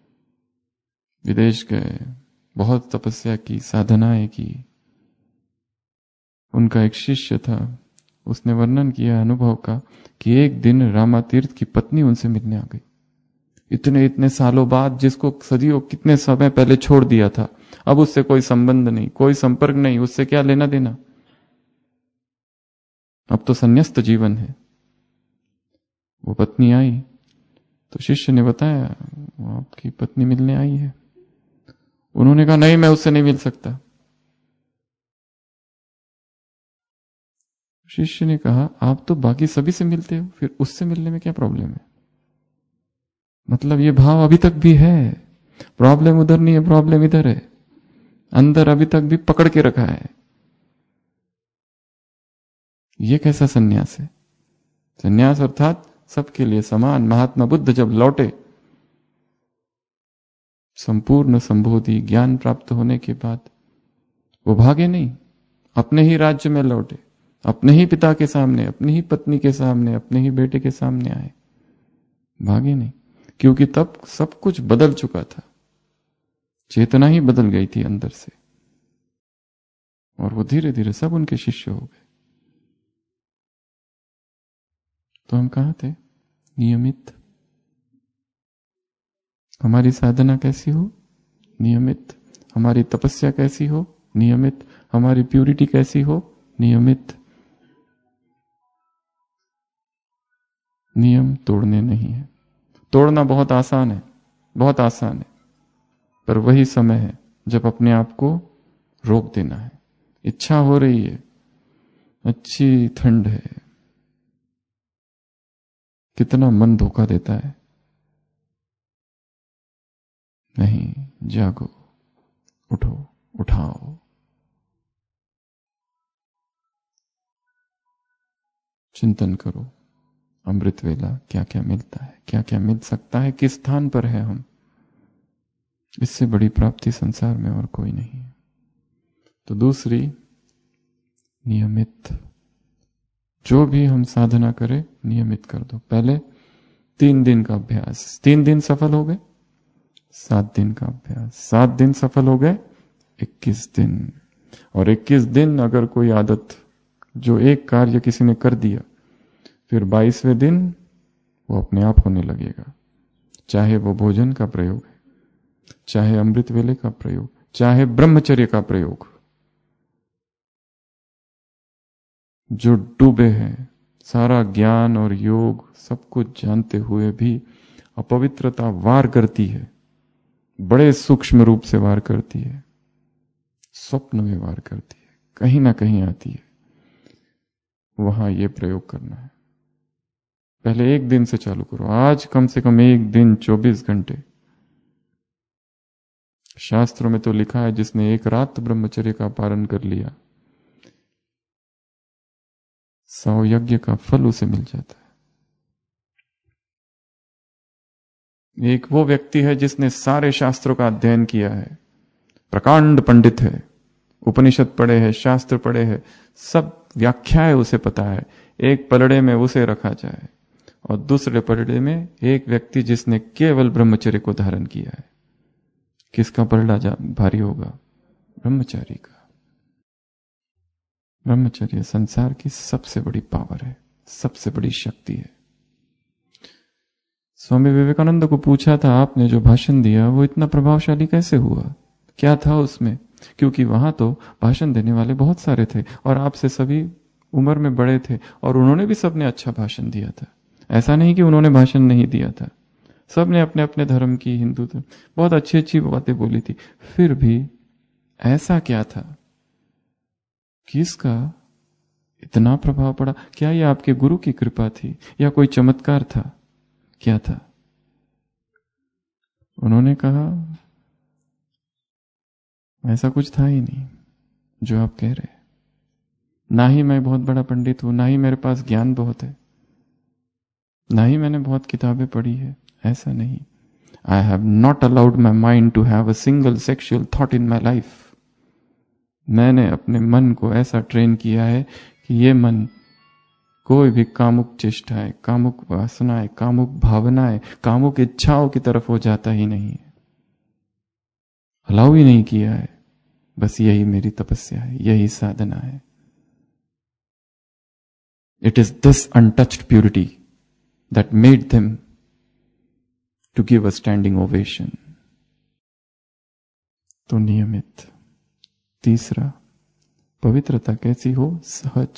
विदेश गए, बहुत तपस्या की, साधनाएं की। उनका एक शिष्य था, उसने वर्णन किया अनुभव का कि एक दिन रामातीर्थ की पत्नी उनसे मिलने आ गई। इतने इतने सालों बाद, जिसको सदियों कितने समय पहले छोड़ दिया था, अब उससे कोई संबंध नहीं, कोई संपर्क नहीं, उससे क्या लेना देना, अब तो संन्यास्त जीवन है। वो पत्नी आई तो शिष्य ने बताया, आपकी पत्नी मिलने आई है। उन्होंने कहा, नहीं, मैं उससे नहीं मिल सकता। शिष्य ने कहा, आप तो बाकी सभी से मिलते हो, फिर उससे मिलने में क्या प्रॉब्लम है? मतलब ये भाव अभी तक भी है, प्रॉब्लम उधर नहीं है, प्रॉब्लम इधर है, अंदर अभी तक भी पकड़ के रखा है। ये कैसा सन्यास है? सन्यास अर्थात सबके लिए समान। महात्मा बुद्ध जब लौटे, संपूर्ण संबोधि ज्ञान प्राप्त होने के बाद, वो भागे नहीं, अपने ही राज्य में लौटे, अपने ही पिता के सामने, अपनी ही पत्नी के सामने, अपने ही बेटे के सामने आए, भागे नहीं, क्योंकि तब सब कुछ बदल चुका था, चेतना ही बदल गई थी अंदर से, और वो धीरे धीरे सब उनके शिष्य हो गए। तो हम कहाँ थे? नियमित। हमारी साधना कैसी हो? नियमित। हमारी तपस्या कैसी हो? नियमित। हमारी प्यूरिटी कैसी हो? नियमित। नियम तोड़ने नहीं है। तोड़ना बहुत आसान है, बहुत आसान है, पर वही समय है जब अपने आप को रोक देना है। इच्छा हो रही है, अच्छी ठंड है, कितना मन धोखा देता है। नहीं, जागो, उठो, उठाओ, चिंतन करो, अमृत वेला क्या क्या मिलता है, क्या क्या मिल सकता है, किस स्थान पर है हम। इससे बड़ी प्राप्ति संसार में और कोई नहीं है। तो दूसरी, नियमित। जो भी हम साधना करें, नियमित कर दो। पहले 3 दिन का अभ्यास, 3 दिन सफल हो गए, 7 दिन का अभ्यास, 7 दिन सफल हो गए, 21 दिन। और 21 दिन अगर कोई आदत, जो एक कार्य किसी ने कर दिया, फिर 22वें दिन वो अपने आप होने लगेगा। चाहे वो भोजन का प्रयोग है, चाहे अमृत वेले का प्रयोग, चाहे ब्रह्मचर्य का प्रयोग। जो डूबे हैं, सारा ज्ञान और योग सब कुछ जानते हुए भी अपवित्रता वार करती है, बड़े सूक्ष्म रूप से वार करती है, स्वप्न में वार करती है, कहीं ना कहीं आती है। वहां ये प्रयोग करना है। पहले 1 दिन से चालू करो। आज कम से कम 1 दिन 24 घंटे शास्त्रों में तो लिखा है जिसने एक रात ब्रह्मचर्य का पालन कर लिया 100 यज्ञ का फल उसे मिल जाता है। एक वो व्यक्ति है जिसने सारे शास्त्रों का अध्ययन किया है, प्रकांड पंडित है, उपनिषद पढ़े हैं, शास्त्र पढ़े हैं, सब व्याख्याएं उसे पता है। एक पलड़े में उसे रखा जाए और दूसरे पलड़े में एक व्यक्ति जिसने केवल ब्रह्मचर्य को धारण किया है, किसका पलड़ा भारी होगा? ब्रह्मचारी का। ब्रह्मचर्य संसार की सबसे बड़ी पावर है, सबसे बड़ी शक्ति है। स्वामी विवेकानंद को पूछा था, आपने जो भाषण दिया वो इतना प्रभावशाली कैसे हुआ, क्या था उसमें? क्योंकि वहां तो भाषण देने वाले बहुत सारे थे और आपसे सभी उम्र में बड़े थे और उन्होंने भी सबने अच्छा भाषण दिया था। ऐसा नहीं कि उन्होंने भाषण नहीं दिया था, सबने अपने अपने धर्म की, हिंदू धर्म, बहुत अच्छी अच्छी बातें बोली थी। फिर भी ऐसा क्या था कि इसका इतना प्रभाव पड़ा? क्या ये आपके गुरु की कृपा थी या कोई चमत्कार था? क्या था? उन्होंने कहा ऐसा कुछ था ही नहीं जो आप कह रहे हैं। ना ही मैं बहुत बड़ा पंडित हूं, ना ही मेरे पास ज्ञान बहुत है, ना ही मैंने बहुत किताबें पढ़ी है, ऐसा नहीं। I have not allowed my mind to have a single sexual thought in my life. मैंने अपने मन को ऐसा ट्रेन किया है कि ये मन कोई भी कामुक चेष्टाएं, कामुक वासनाएं, कामुक भावनाएं, कामुक इच्छाओं की तरफ वो जाता ही नहीं है, अलाउ ही नहीं किया है। बस यही मेरी तपस्या है, यही साधना है। It is this untouched purity that made them to give a standing ovation. तो नियमित। तीसरा, पवित्रता कैसी हो? सहज,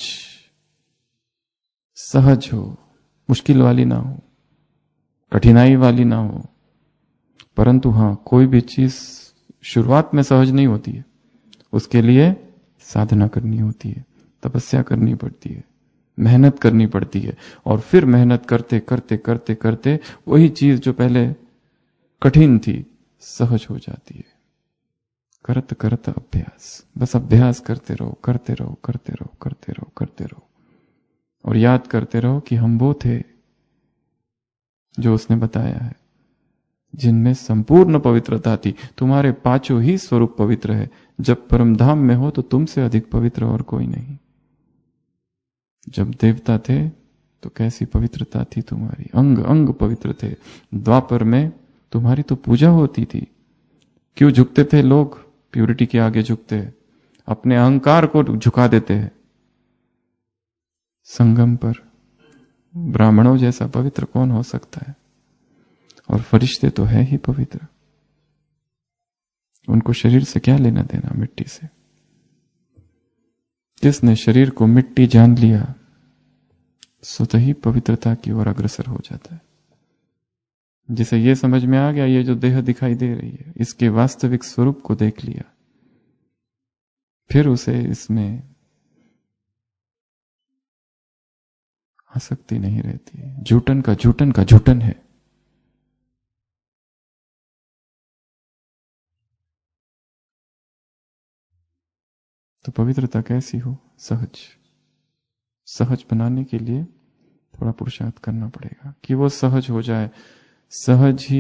सहज हो, मुश्किल वाली ना हो, कठिनाई वाली ना हो। परंतु हां, कोई भी चीज शुरुआत में सहज नहीं होती है, उसके लिए साधना करनी होती है, तपस्या करनी पड़ती है, मेहनत करनी पड़ती है। और फिर मेहनत करते करते करते करते वही चीज जो पहले कठिन थी सहज हो जाती है। करत करत अभ्यास, बस अभ्यास करते रहो, करते रहो, करते रहो, करते रहो, करते रहो। और याद करते रहो कि हम वो थे जो उसने बताया है, जिनमें संपूर्ण पवित्रता थी। तुम्हारे पांचों ही स्वरूप पवित्र है। जब परमधाम में हो तो तुमसे अधिक पवित्र और कोई नहीं। जब देवता थे तो कैसी पवित्रता थी तुम्हारी, अंग अंग पवित्र थे। द्वापर में तुम्हारी तो पूजा होती थी। क्यों झुकते थे लोग? प्यूरिटी के आगे झुकते हैं, अपने अहंकार को झुका देते हैं। संगम पर ब्राह्मणों जैसा पवित्र कौन हो सकता है? और फरिश्ते तो है ही पवित्र, उनको शरीर से क्या लेना देना, मिट्टी से। जिसने शरीर को मिट्टी जान लिया स्वतः ही पवित्रता की ओर अग्रसर हो जाता है। जिसे ये समझ में आ गया, ये जो देह दिखाई दे रही है इसके वास्तविक स्वरूप को देख लिया, फिर उसे इसमें आसक्ति नहीं रहती। झूठन का झूठन का झूठन है। तो पवित्रता कैसी हो? सहज। सहज बनाने के लिए थोड़ा पुरुषार्थ करना पड़ेगा कि वो सहज हो जाए। सहज ही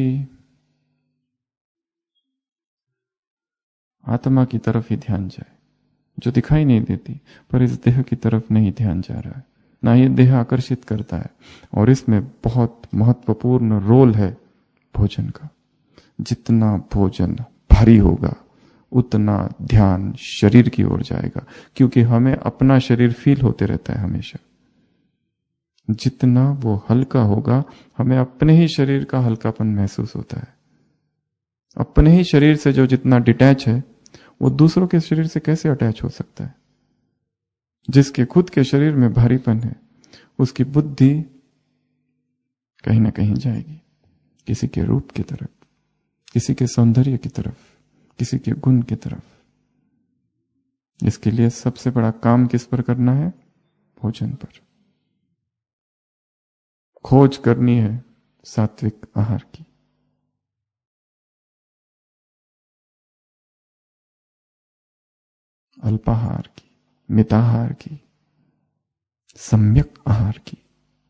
आत्मा की तरफ ही ध्यान जाए, जो दिखाई नहीं देती, पर इस देह की तरफ नहीं ध्यान जा रहा है, ना ये देह आकर्षित करता है। और इसमें बहुत महत्वपूर्ण रोल है भोजन का। जितना भोजन भारी होगा उतना ध्यान शरीर की ओर जाएगा, क्योंकि हमें अपना शरीर फील होते रहता है हमेशा। जितना वो हल्का होगा हमें अपने ही शरीर का हल्कापन महसूस होता है। अपने ही शरीर से जो जितना डिटैच है वो दूसरों के शरीर से कैसे अटैच हो सकता है? जिसके खुद के शरीर में भारीपन है उसकी बुद्धि कहीं ना कहीं जाएगी, किसी के रूप की तरफ, किसी के सौंदर्य की तरफ, किसी के गुण की तरफ। इसके लिए सबसे बड़ा काम किस पर करना है? भोजन पर। खोज करनी है सात्विक आहार की। अल्पाहार की, मिताहार की, सम्यक आहार की।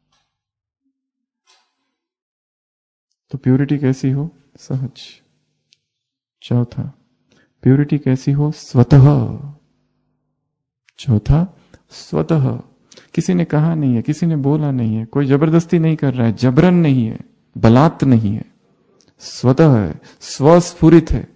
तो प्योरिटी कैसी हो? सहज। चौथा, प्योरिटी कैसी हो? स्वतः। चौथा, स्वतः। किसी ने कहा नहीं है, किसी ने बोला नहीं है, कोई जबरदस्ती नहीं कर रहा है, जबरन नहीं है, बलात् नहीं है, स्वतः है, स्वस्फुरित है।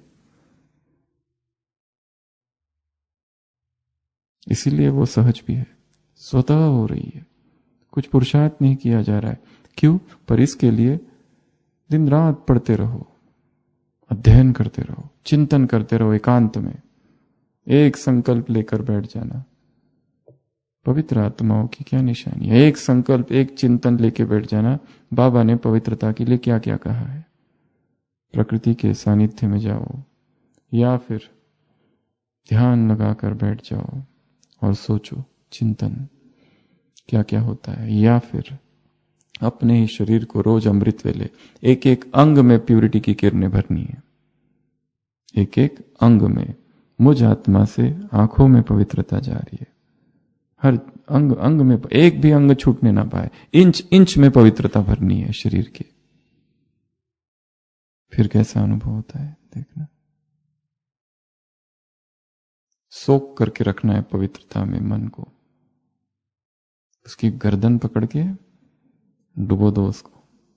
इसीलिए वो सहज भी है, स्वतः हो रही है, कुछ पुरुषार्थ नहीं किया जा रहा है। क्यों? पर इसके लिए दिन रात पढ़ते रहो, अध्ययन करते रहो, चिंतन करते रहो, एकांत में एक संकल्प लेकर बैठ जाना। पवित्र आत्माओं की क्या निशानी है? एक संकल्प, एक चिंतन लेके बैठ जाना। बाबा ने पवित्रता के लिए क्या क्या कहा है? प्रकृति के सानिध्य में जाओ, या फिर ध्यान लगाकर बैठ जाओ और सोचो, चिंतन क्या क्या होता है, या फिर अपने ही शरीर को रोज अमृत वेले एक एक अंग में प्यूरिटी की किरणें भरनी है। एक एक अंग में, मुझ आत्मा से आंखों में पवित्रता जा रही है, हर अंग अंग में, एक भी अंग छूटने ना पाए, इंच इंच में पवित्रता भरनी है शरीर के। फिर कैसा अनुभव होता है देखना। सोख करके रखना है पवित्रता में मन को, उसकी गर्दन पकड़ के डुबो दो उसको,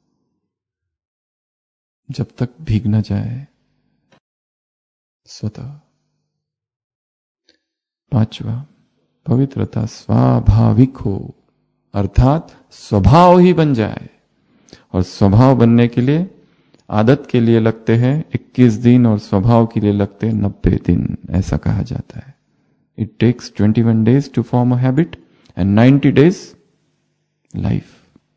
जब तक भीग न जाए, स्वतः। पांचवा, पवित्रता स्वाभाविक हो, अर्थात स्वभाव ही बन जाए। और स्वभाव बनने के लिए, आदत के लिए लगते हैं 21 दिन और स्वभाव के लिए लगते हैं 90 दिन, ऐसा कहा जाता है। It takes 21 days to form a habit and 90 days life.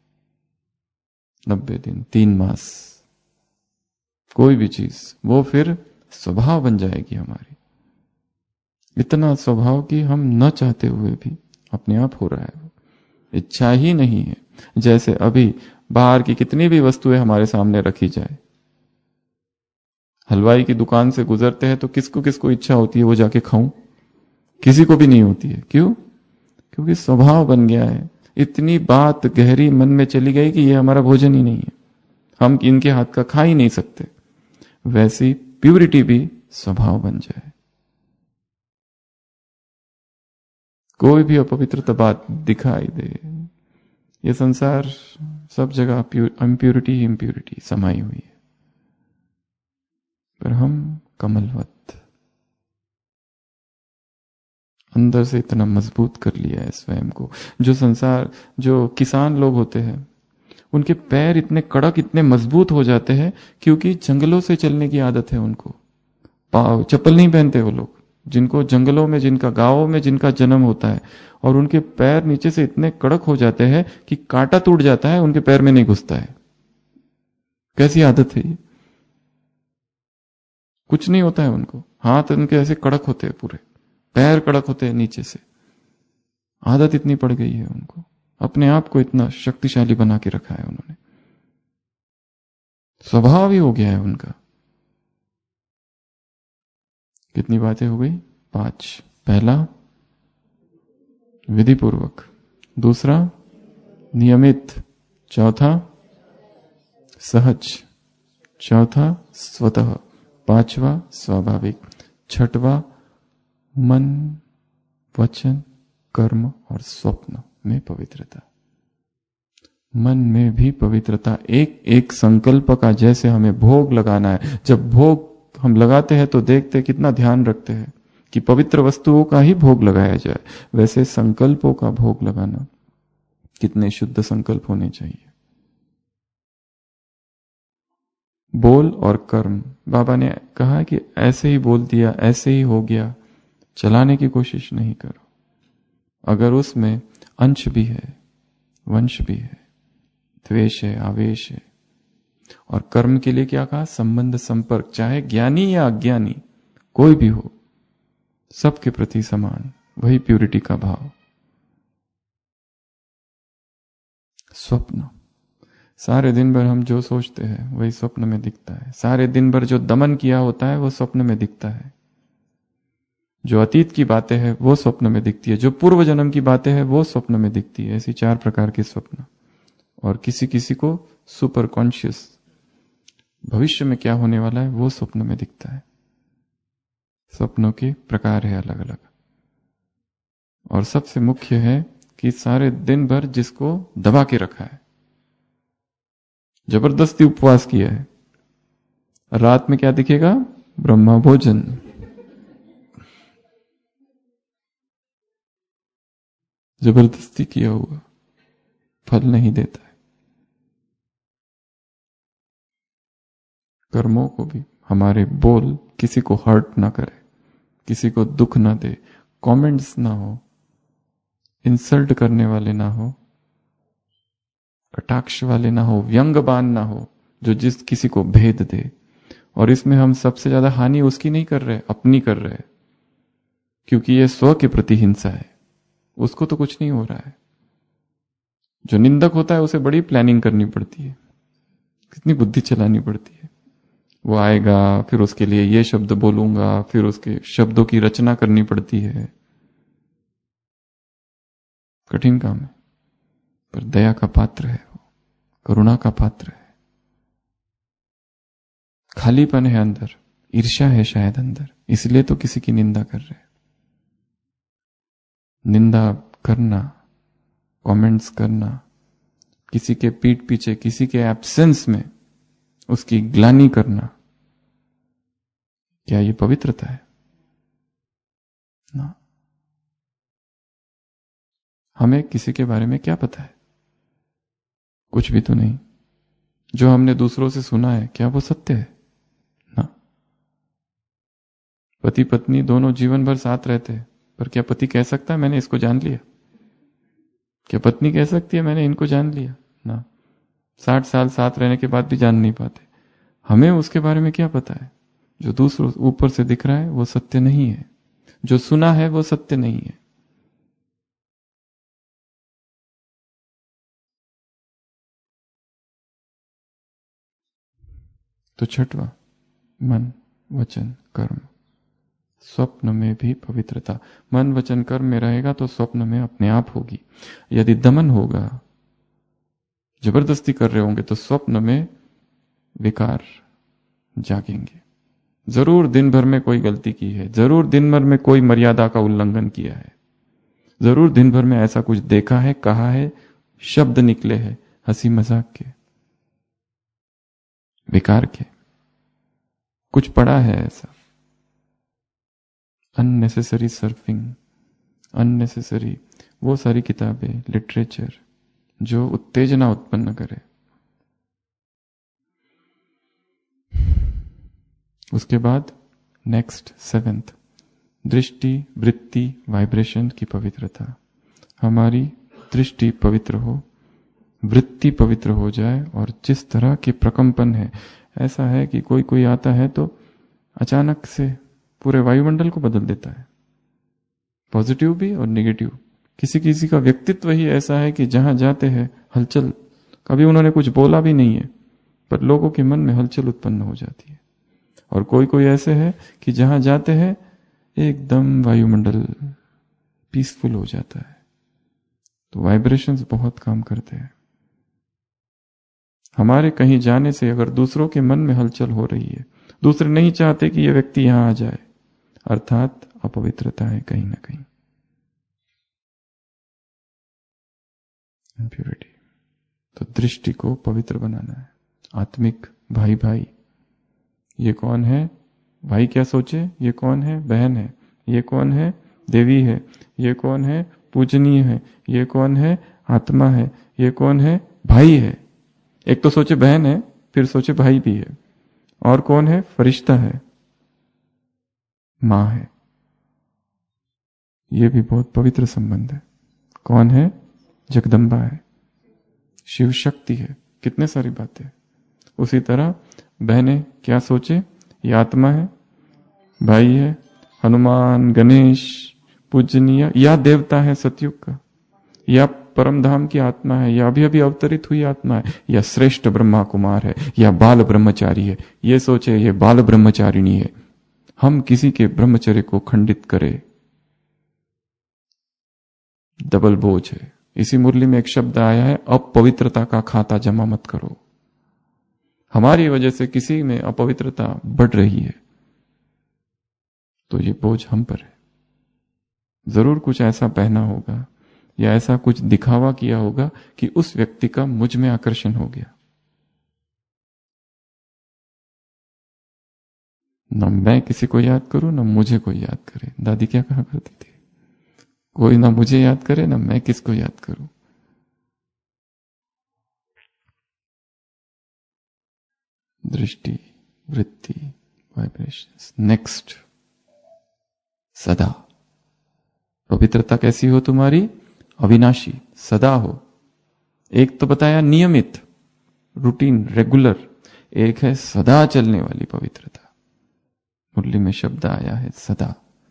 90 दिन, 3 मास, कोई भी चीज, वो फिर स्वभाव बन जाएगी हमारी। इतना स्वभाव कि हम न चाहते हुए भी अपने आप हो रहा है, इच्छा ही नहीं है। जैसे अभी बाहर की कितनी भी वस्तुएं हमारे सामने रखी जाए, हलवाई की दुकान से गुजरते हैं तो किसको किसको इच्छा होती है वो जाके खाऊं? किसी को भी नहीं होती है। क्यों? क्योंकि स्वभाव बन गया है। इतनी बात गहरी मन में चली गई कि ये हमारा भोजन ही नहीं है, हम इनके हाथ का खा ही नहीं सकते। वैसी प्यूरिटी भी स्वभाव बन जाए। कोई भी अपवित्रता बात दिखाई दे, ये संसार सब जगह इम्प्यूरिटी ही इम्प्यूरिटी समाई हुई है, पर हम कमलवत अंदर से इतना मजबूत कर लिया है स्वयं को। जो संसार, जो किसान लोग होते हैं, उनके पैर इतने कड़क, इतने मजबूत हो जाते हैं क्योंकि जंगलों से चलने की आदत है उनको। चप्पल नहीं पहनते वो लोग, जिनको जंगलों में, जिनका गांवों में जिनका जन्म होता है, और उनके पैर नीचे से इतने कड़क हो जाते हैं कि कांटा टूट जाता है, उनके पैर में नहीं घुसता है। कैसी आदत है ये? कुछ नहीं होता है उनको, हाथ उनके ऐसे कड़क होते हैं, पूरे पैर कड़क होते हैं नीचे से। आदत इतनी पड़ गई है उनको, अपने आप को इतना शक्तिशाली बना के रखा है उन्होंने, स्वभाव ही हो गया है उनका। कितनी बातें हो गई? 5। पहला विधिपूर्वक, दूसरा नियमित, चौथा सहज, चौथा स्वतः, पांचवा स्वाभाविक, छठवां मन, वचन, कर्म और स्वप्न में पवित्रता। मन में भी पवित्रता, एक एक संकल्प का जैसे हमें भोग लगाना है। जब भोग हम लगाते हैं तो देखते कितना ध्यान रखते हैं कि पवित्र वस्तुओं का ही भोग लगाया जाए, वैसे संकल्पों का भोग लगाना, कितने शुद्ध संकल्प होने चाहिए। बोल और कर्म, बाबा ने कहा कि ऐसे ही बोल दिया, ऐसे ही हो गया, चलाने की कोशिश नहीं करो। अगर उसमें अंश भी है, वंश भी है, द्वेष है, आवेश है। और कर्म के लिए क्या कहा? संबंध, संपर्क, चाहे ज्ञानी या अज्ञानी कोई भी हो, सबके प्रति समान, वही प्यूरिटी का भाव। स्वप्न, सारे दिन भर हम जो सोचते हैं वही स्वप्न में दिखता है। सारे दिन भर जो दमन किया होता है वो स्वप्न में दिखता है। जो अतीत की बातें हैं वो स्वप्न में दिखती है, जो पूर्व जन्म की बातें हैं वो स्वप्न में दिखती है। ऐसी 4 प्रकार के स्वप्न। और किसी किसी को सुपर कॉन्शियस भविष्य में क्या होने वाला है वो स्वप्न में दिखता है। स्वप्नों के प्रकार है अलग अलग। और सबसे मुख्य है कि सारे दिन भर जिसको दबा के रखा है, जबरदस्ती उपवास किया है, रात में क्या दिखेगा? ब्रह्मा भोजन। जबरदस्ती किया हुआ, फल नहीं देता है। कर्मों को भी हमारे बोल किसी को हर्ट ना करे, किसी को दुख ना दे, कमेंट्स ना हो, इंसल्ट करने वाले ना हो, कटाक्ष वाले ना हो, व्यंग्यबान ना हो, जो जिस किसी को भेद दे। और इसमें हम सबसे ज्यादा हानि उसकी नहीं कर रहे, अपनी कर रहे, क्योंकि ये स्व के प्रति हिंसा है। उसको तो कुछ नहीं हो रहा है। जो निंदक होता है उसे बड़ी प्लानिंग करनी पड़ती है, कितनी बुद्धि चलानी पड़ती है। वो आएगा, फिर उसके लिए ये शब्द बोलूंगा, फिर उसके शब्दों की रचना करनी पड़ती है। कठिन काम है, पर दया का पात्र है वो, करुणा का पात्र है। खालीपन है अंदर, ईर्ष्या है शायद अंदर, इसलिए तो किसी की निंदा कर रहे हैं। निंदा करना, कमेंट्स करना, किसी के पीठ पीछे, किसी के एब्सेंस में उसकी ग्लानि करना, क्या ये पवित्रता है? ना। हमें किसी के बारे में क्या पता है? कुछ भी तो नहीं। जो हमने दूसरों से सुना है, क्या वो सत्य है? ना। पति पत्नी दोनों जीवन भर साथ रहते हैं, पर क्या पति कह सकता है मैंने इसको जान लिया? क्या पत्नी कह सकती है मैंने इनको जान लिया? ना। 60 साल साथ रहने के बाद भी जान नहीं पाते। हमें उसके बारे में क्या पता है? जो दूसरों ऊपर से दिख रहा है वो सत्य नहीं है, जो सुना है वो सत्य नहीं है। तो 6वां, मन वचन कर्म। स्वप्न में भी पवित्रता मन वचन कर्म में रहेगा तो स्वप्न में अपने आप होगी। यदि दमन होगा, जबरदस्ती कर रहे होंगे, तो स्वप्न में विकार जागेंगे। जरूर दिन भर में कोई गलती की है, जरूर दिन भर में कोई मर्यादा का उल्लंघन किया है, जरूर दिन भर में ऐसा कुछ देखा है, कहा है, शब्द निकले हैं हंसी मजाक के, विकार के, कुछ पड़ा है ऐसा। अननेसेसरी सर्फिंग, अननेसेसरी वो सारी किताबें, लिटरेचर जो उत्तेजना उत्पन्न करे। उसके बाद नेक्स्ट 7th, दृष्टि वृत्ति वाइब्रेशन की पवित्रता। हमारी दृष्टि पवित्र हो, वृत्ति पवित्र हो जाए, और जिस तरह के प्रकंपन है, ऐसा है कि कोई कोई आता है तो अचानक से पूरे वायुमंडल को बदल देता है, पॉजिटिव भी और नेगेटिव। किसी किसी का व्यक्तित्व ही ऐसा है कि जहां जाते हैं हलचल, कभी उन्होंने कुछ बोला भी नहीं है पर लोगों के मन में हलचल उत्पन्न हो जाती है। और कोई कोई ऐसे है कि जहां जाते हैं एकदम वायुमंडल पीसफुल हो जाता है। तो वाइब्रेशंस बहुत काम करते हैं। हमारे कहीं जाने से अगर दूसरों के मन में हलचल हो रही है, दूसरे नहीं चाहते कि यह व्यक्ति यहां आ जाए, अर्थात अपवित्रता है कहीं ना कहीं, इम्प्योरिटी। तो दृष्टि को पवित्र बनाना है। आत्मिक भाई भाई, ये कौन है? भाई क्या सोचे? ये कौन है? बहन है। ये कौन है? देवी है। ये कौन है? पूजनीय है। ये कौन है? आत्मा है। ये कौन है? भाई है। एक तो सोचे बहन है, फिर सोचे भाई भी है। और कौन है? फरिश्ता है, मां है। ये भी बहुत पवित्र संबंध है। कौन है? जगदम्बा है, शिव शक्ति है। कितने सारी बातें। उसी तरह बहनें क्या सोचे? ये आत्मा है, भाई है, हनुमान, गणेश, पूजनीय, या देवता है सतयुग का, या परम धाम की आत्मा है, या अभी अभी अवतरित हुई आत्मा है, या श्रेष्ठ ब्रह्मा कुमार है, या बाल ब्रह्मचारी है। ये सोचे ये बाल ब्रह्मचारिणी है। हम किसी के ब्रह्मचर्य को खंडित करें, डबल बोझ है। इसी मुरली में एक शब्द आया है, अपवित्रता का खाता जमा मत करो। हमारी वजह से किसी में अपवित्रता बढ़ रही है तो ये बोझ हम पर है। जरूर कुछ ऐसा पहना होगा या ऐसा कुछ दिखावा किया होगा कि उस व्यक्ति का मुझ में आकर्षण हो गया। न मैं किसी को याद करूं न मुझे कोई याद करे। दादी क्या कहा करती थी, कोई ना मुझे याद करे ना मैं किसको याद करूं। दृष्टि, वृत्ति, वाइब्रेशंस। नेक्स्ट, सदा। पवित्रता कैसी हो तुम्हारी? अविनाशी, सदा हो। एक तो बताया नियमित, रूटीन, रेगुलर। एक है सदा चलने वाली पवित्रता। मुरली में शब्द आया है सदा।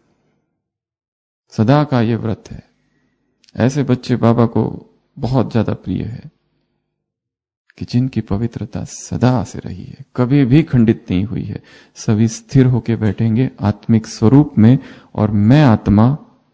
सदा का ये व्रत है। ऐसे बच्चे बाबा को बहुत ज्यादा प्रिय है कि जिनकी पवित्रता सदा से रही है, कभी भी खंडित नहीं हुई है। सभी स्थिर होकर बैठेंगे आत्मिक स्वरूप में, और मैं आत्मा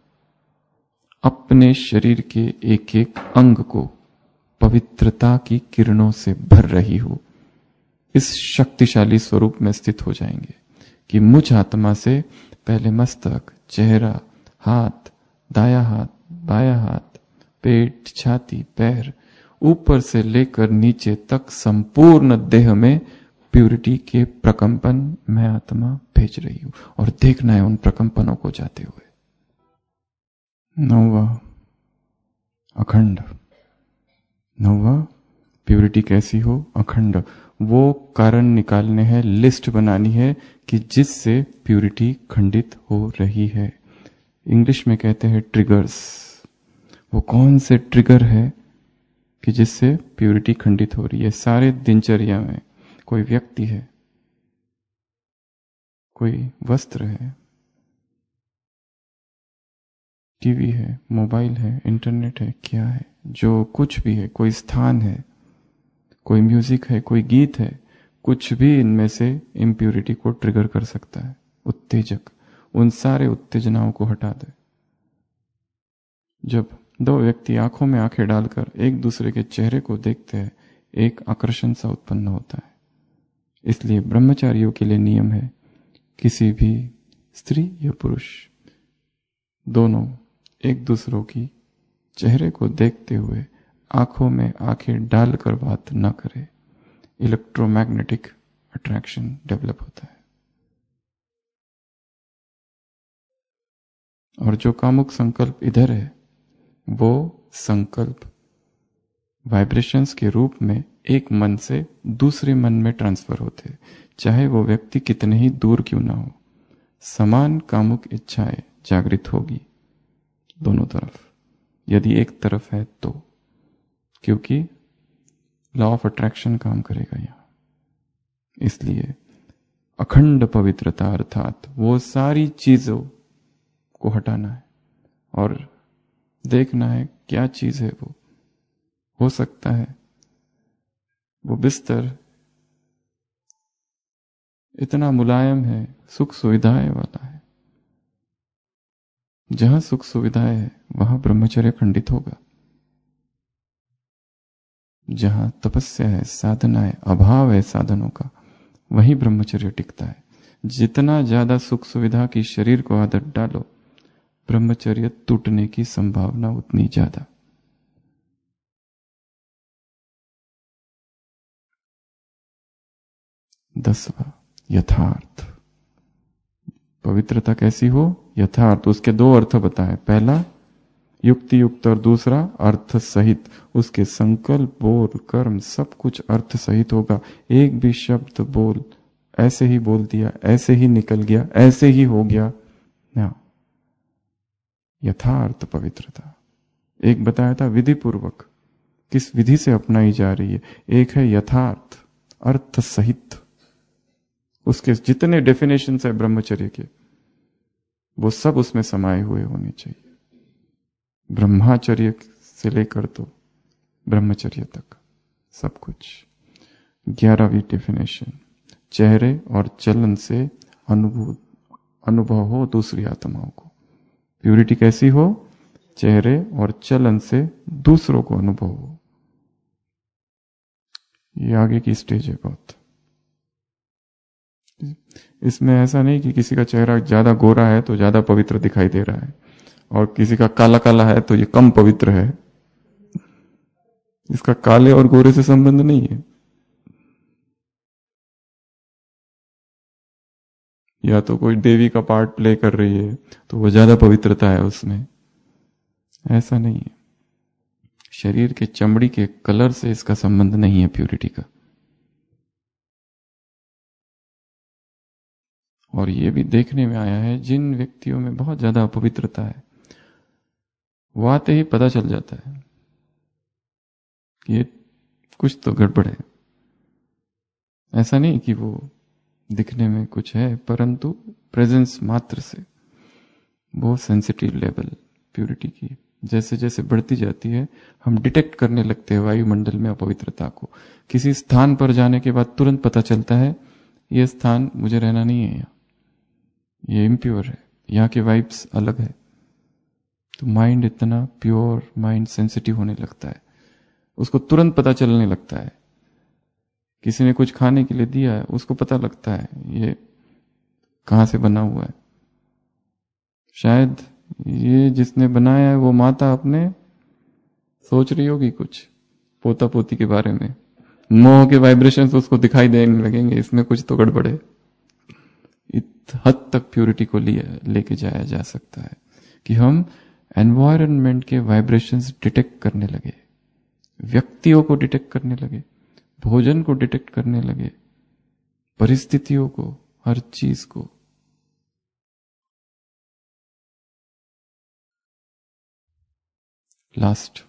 अपने शरीर के एक एक अंग को पवित्रता की किरणों से भर रही हूं। इस शक्तिशाली स्वरूप में स्थित हो जाएंगे कि मुझ आत्मा से पहले मस्तक, चेहरा, हाथ, दाया हाथ, बाया हाथ, पेट, छाती, पैर, ऊपर से लेकर नीचे तक संपूर्ण देह में प्यूरिटी के प्रकंपन मैं आत्मा भेज रही हूं, और देखना है उन प्रकंपनों को जाते हुए। 9वां, अखंड। 9वां, प्यूरिटी कैसी हो? अखंड। वो कारण निकालने हैं, लिस्ट बनानी है कि जिससे प्यूरिटी खंडित हो रही है। इंग्लिश में कहते हैं ट्रिगर्स। वो कौन से ट्रिगर है कि जिससे प्यूरिटी खंडित हो रही है? सारे दिनचर्या में कोई व्यक्ति है, कोई वस्त्र है, टीवी है, मोबाइल है, इंटरनेट है, क्या है? जो कुछ भी है, कोई स्थान है, कोई म्यूजिक है, कोई गीत है, कुछ भी इनमें से इम्प्यूरिटी को ट्रिगर कर सकता है। उत्तेजक, उन सारे उत्तेजनाओं को हटा दे। जब दो व्यक्ति आंखों में आंखें डालकर एक दूसरे के चेहरे को देखते हैं, एक आकर्षण सा उत्पन्न होता है। इसलिए ब्रह्मचारियों के लिए नियम है, किसी भी स्त्री या पुरुष दोनों एक दूसरों की चेहरे को देखते हुए आंखों में आंखें डालकर बात न करें। इलेक्ट्रोमैग्नेटिक अट्रैक्शन डेवलप होता है। और जो कामुक संकल्प इधर है, वो संकल्प वाइब्रेशंस के रूप में एक मन से दूसरे मन में ट्रांसफर होते हैं, चाहे वो व्यक्ति कितने ही दूर क्यों ना हो। समान कामुक इच्छाएं जागृत होगी दोनों तरफ, यदि एक तरफ है तो, क्योंकि लॉ ऑफ अट्रैक्शन काम करेगा यहां। इसलिए अखंड पवित्रता अर्थात वो सारी चीजों को हटाना है और देखना है क्या चीज है वो। हो सकता है वो बिस्तर इतना मुलायम है, सुख सुविधाएं वाला है। जहां सुख सुविधाएं है वहां ब्रह्मचर्य खंडित होगा। जहां तपस्या है, साधना है, अभाव है साधनों का, वहीं ब्रह्मचर्य टिकता है। जितना ज्यादा सुख सुविधा की शरीर को आदत डालो, ब्रह्मचर्य टूटने की संभावना उतनी ज्यादा। दसवां, यथार्थ। पवित्रता कैसी हो? यथार्थ। उसके दो अर्थ बताए, पहला युक्ति युक्त और दूसरा अर्थ सहित। उसके संकल्प, बोल, कर्म सब कुछ अर्थ सहित होगा। एक भी शब्द बोल ऐसे ही बोल दिया, ऐसे ही निकल गया, ऐसे ही हो गया ना। यथार्थ पवित्रता। एक बताया था विधि पूर्वक, किस विधि से अपनाई जा रही है। एक है यथार्थ, अर्थ सहित। उसके जितने डेफिनेशन है ब्रह्मचर्य के, वो सब उसमें समाये हुए होने चाहिए। ब्रह्मचर्य से लेकर तो ब्रह्मचर्य तक सब कुछ। 11वीं डेफिनेशन, चेहरे और चलन से अनुभूत अनुभव हो दूसरी आत्माओं को। प्यूरिटी कैसी हो? चेहरे और चलन से दूसरों को अनुभव हो। ये आगे की स्टेज है बहुत। इसमें ऐसा नहीं कि किसी का चेहरा ज्यादा गोरा है तो ज्यादा पवित्र दिखाई दे रहा है और किसी का काला काला है तो ये कम पवित्र है। इसका काले और गोरे से संबंध नहीं है। या तो कोई देवी का पार्ट प्ले कर रही है तो वो ज्यादा पवित्रता है उसमें, ऐसा नहीं है। शरीर के चमड़ी के कलर से इसका संबंध नहीं है प्यूरिटी का। और ये भी देखने में आया है जिन व्यक्तियों में बहुत ज्यादा अपवित्रता है वो आते ही पता चल जाता है कि ये कुछ तो गड़बड़ है। ऐसा नहीं कि वो दिखने में कुछ है, परंतु प्रेजेंस मात्र से वो सेंसिटिव लेवल प्यूरिटी की जैसे जैसे बढ़ती जाती है हम डिटेक्ट करने लगते हैं वायुमंडल में अपवित्रता को। किसी स्थान पर जाने के बाद तुरंत पता चलता है ये स्थान मुझे रहना नहीं है, यहाँ ये इम्प्योर है, यहाँ के वाइब्स अलग है। तो माइंड इतना प्योर, माइंड सेंसिटिव होने लगता है, उसको तुरंत पता चलने लगता है। किसी ने कुछ खाने के लिए दिया है, उसको पता लगता है ये कहां से बना हुआ है। शायद ये जिसने बनाया है वो माता अपने सोच रही होगी कुछ पोता पोती के बारे में, मोह के वाइब्रेशंस उसको दिखाई देने लगेंगे, इसमें कुछ तो गड़बड़ है। इस हद तक प्यूरिटी को लेके जाया जा सकता है कि हम एनवायरनमेंट के वाइब्रेशंस डिटेक्ट करने लगे, व्यक्तियों को डिटेक्ट करने लगे, भोजन को डिटेक्ट करने लगे, परिस्थितियों को, हर चीज को। लास्ट,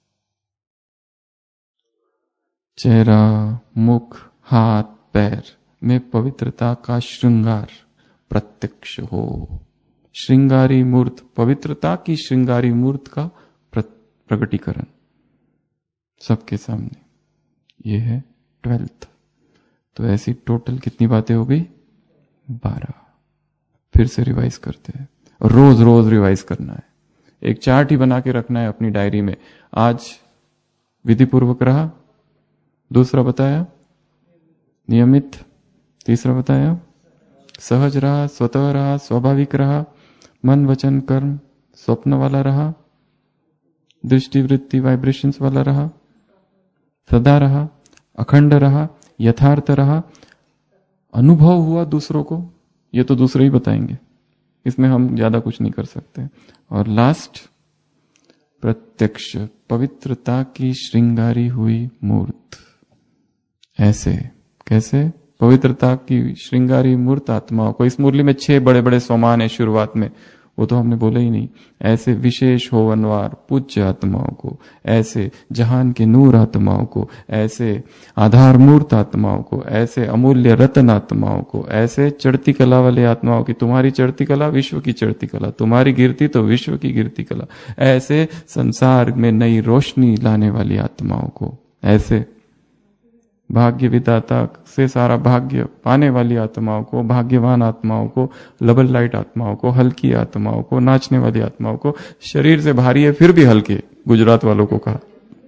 चेहरा, मुख, हाथ, पैर में पवित्रता का श्रृंगार प्रत्यक्ष हो। श्रृंगारी मूर्त, पवित्रता की श्रृंगारी मूर्त का प्रकटीकरण सबके सामने, ये है 12th। तो ऐसी टोटल कितनी बातें हो गई? 12। फिर से रिवाइज करते हैं, रोज रोज रिवाइज करना है। एक चार्ट ही बना के रखना है अपनी डायरी में। आज विधि पूर्वक रहा, दूसरा बताया नियमित, तीसरा बताया सहज रहा, स्वतः रहा, स्वाभाविक रहा, मन वचन कर्म स्वप्न वाला रहा, दृष्टि वृत्ति वाइब्रेशंस वाला रहा, सदा रहा, अखंड रहा, यथार्थ रहा, अनुभव हुआ दूसरों को, ये तो दूसरे ही बताएंगे, इसमें हम ज्यादा कुछ नहीं कर सकते। और लास्ट, प्रत्यक्ष, पवित्रता की श्रृंगारी हुई मूर्त। ऐसे कैसे? पवित्रता की श्रृंगारी मूर्त आत्माओं को, इस मुरली में 6 बड़े बड़े सोमान है शुरुआत में, वो तो हमने बोला ही नहीं। ऐसे विशेष हो अनवार पूज्य आत्माओं को, ऐसे जहान के नूर आत्माओं को, ऐसे आधार मूर्त आत्माओं को, ऐसे अमूल्य रत्न आत्माओं को, ऐसे चढ़ती कला वाले आत्माओं की, तुम्हारी चढ़ती कला विश्व की चढ़ती कला, तुम्हारी गिरती तो विश्व की गिरती कला, ऐसे संसार में नई रोशनी लाने वाली आत्माओं को, ऐसे भाग्य विदाता से सारा भाग्य पाने वाली आत्माओं को, भाग्यवान आत्माओं को, लबल लाइट आत्माओं को, हल्की आत्माओं को, नाचने वाली आत्माओं को, शरीर से भारी है फिर भी हल्के, गुजरात वालों को कहा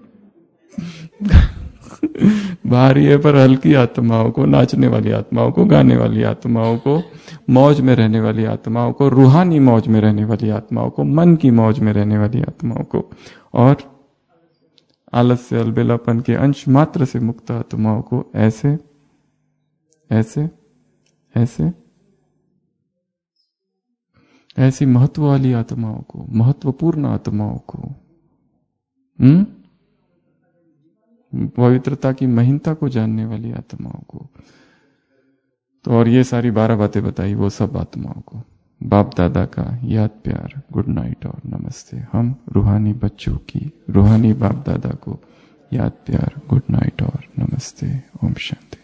भारी है पर हल्की आत्माओं को, नाचने वाली आत्माओं को, गाने वाली आत्माओं को, मौज में रहने वाली आत्माओं को, रूहानी मौज में रहने वाली आत्माओं को, मन की मौज में रहने वाली आत्माओं को, और आलस्य अलबेलापन के अंश मात्र से मुक्त आत्माओं को, ऐसे ऐसे ऐसे ऐसी महत्व वाली आत्माओं को, महत्वपूर्ण आत्माओं को, पवित्रता की महिमता को जानने वाली आत्माओं को। तो और ये सारी 12 बातें बताई वो सब आत्माओं को। बाप दादा का याद प्यार, गुड नाइट और नमस्ते। हम रूहानी बच्चों की, रूहानी बाप दादा को याद प्यार, गुड नाइट और नमस्ते। ओम शांति।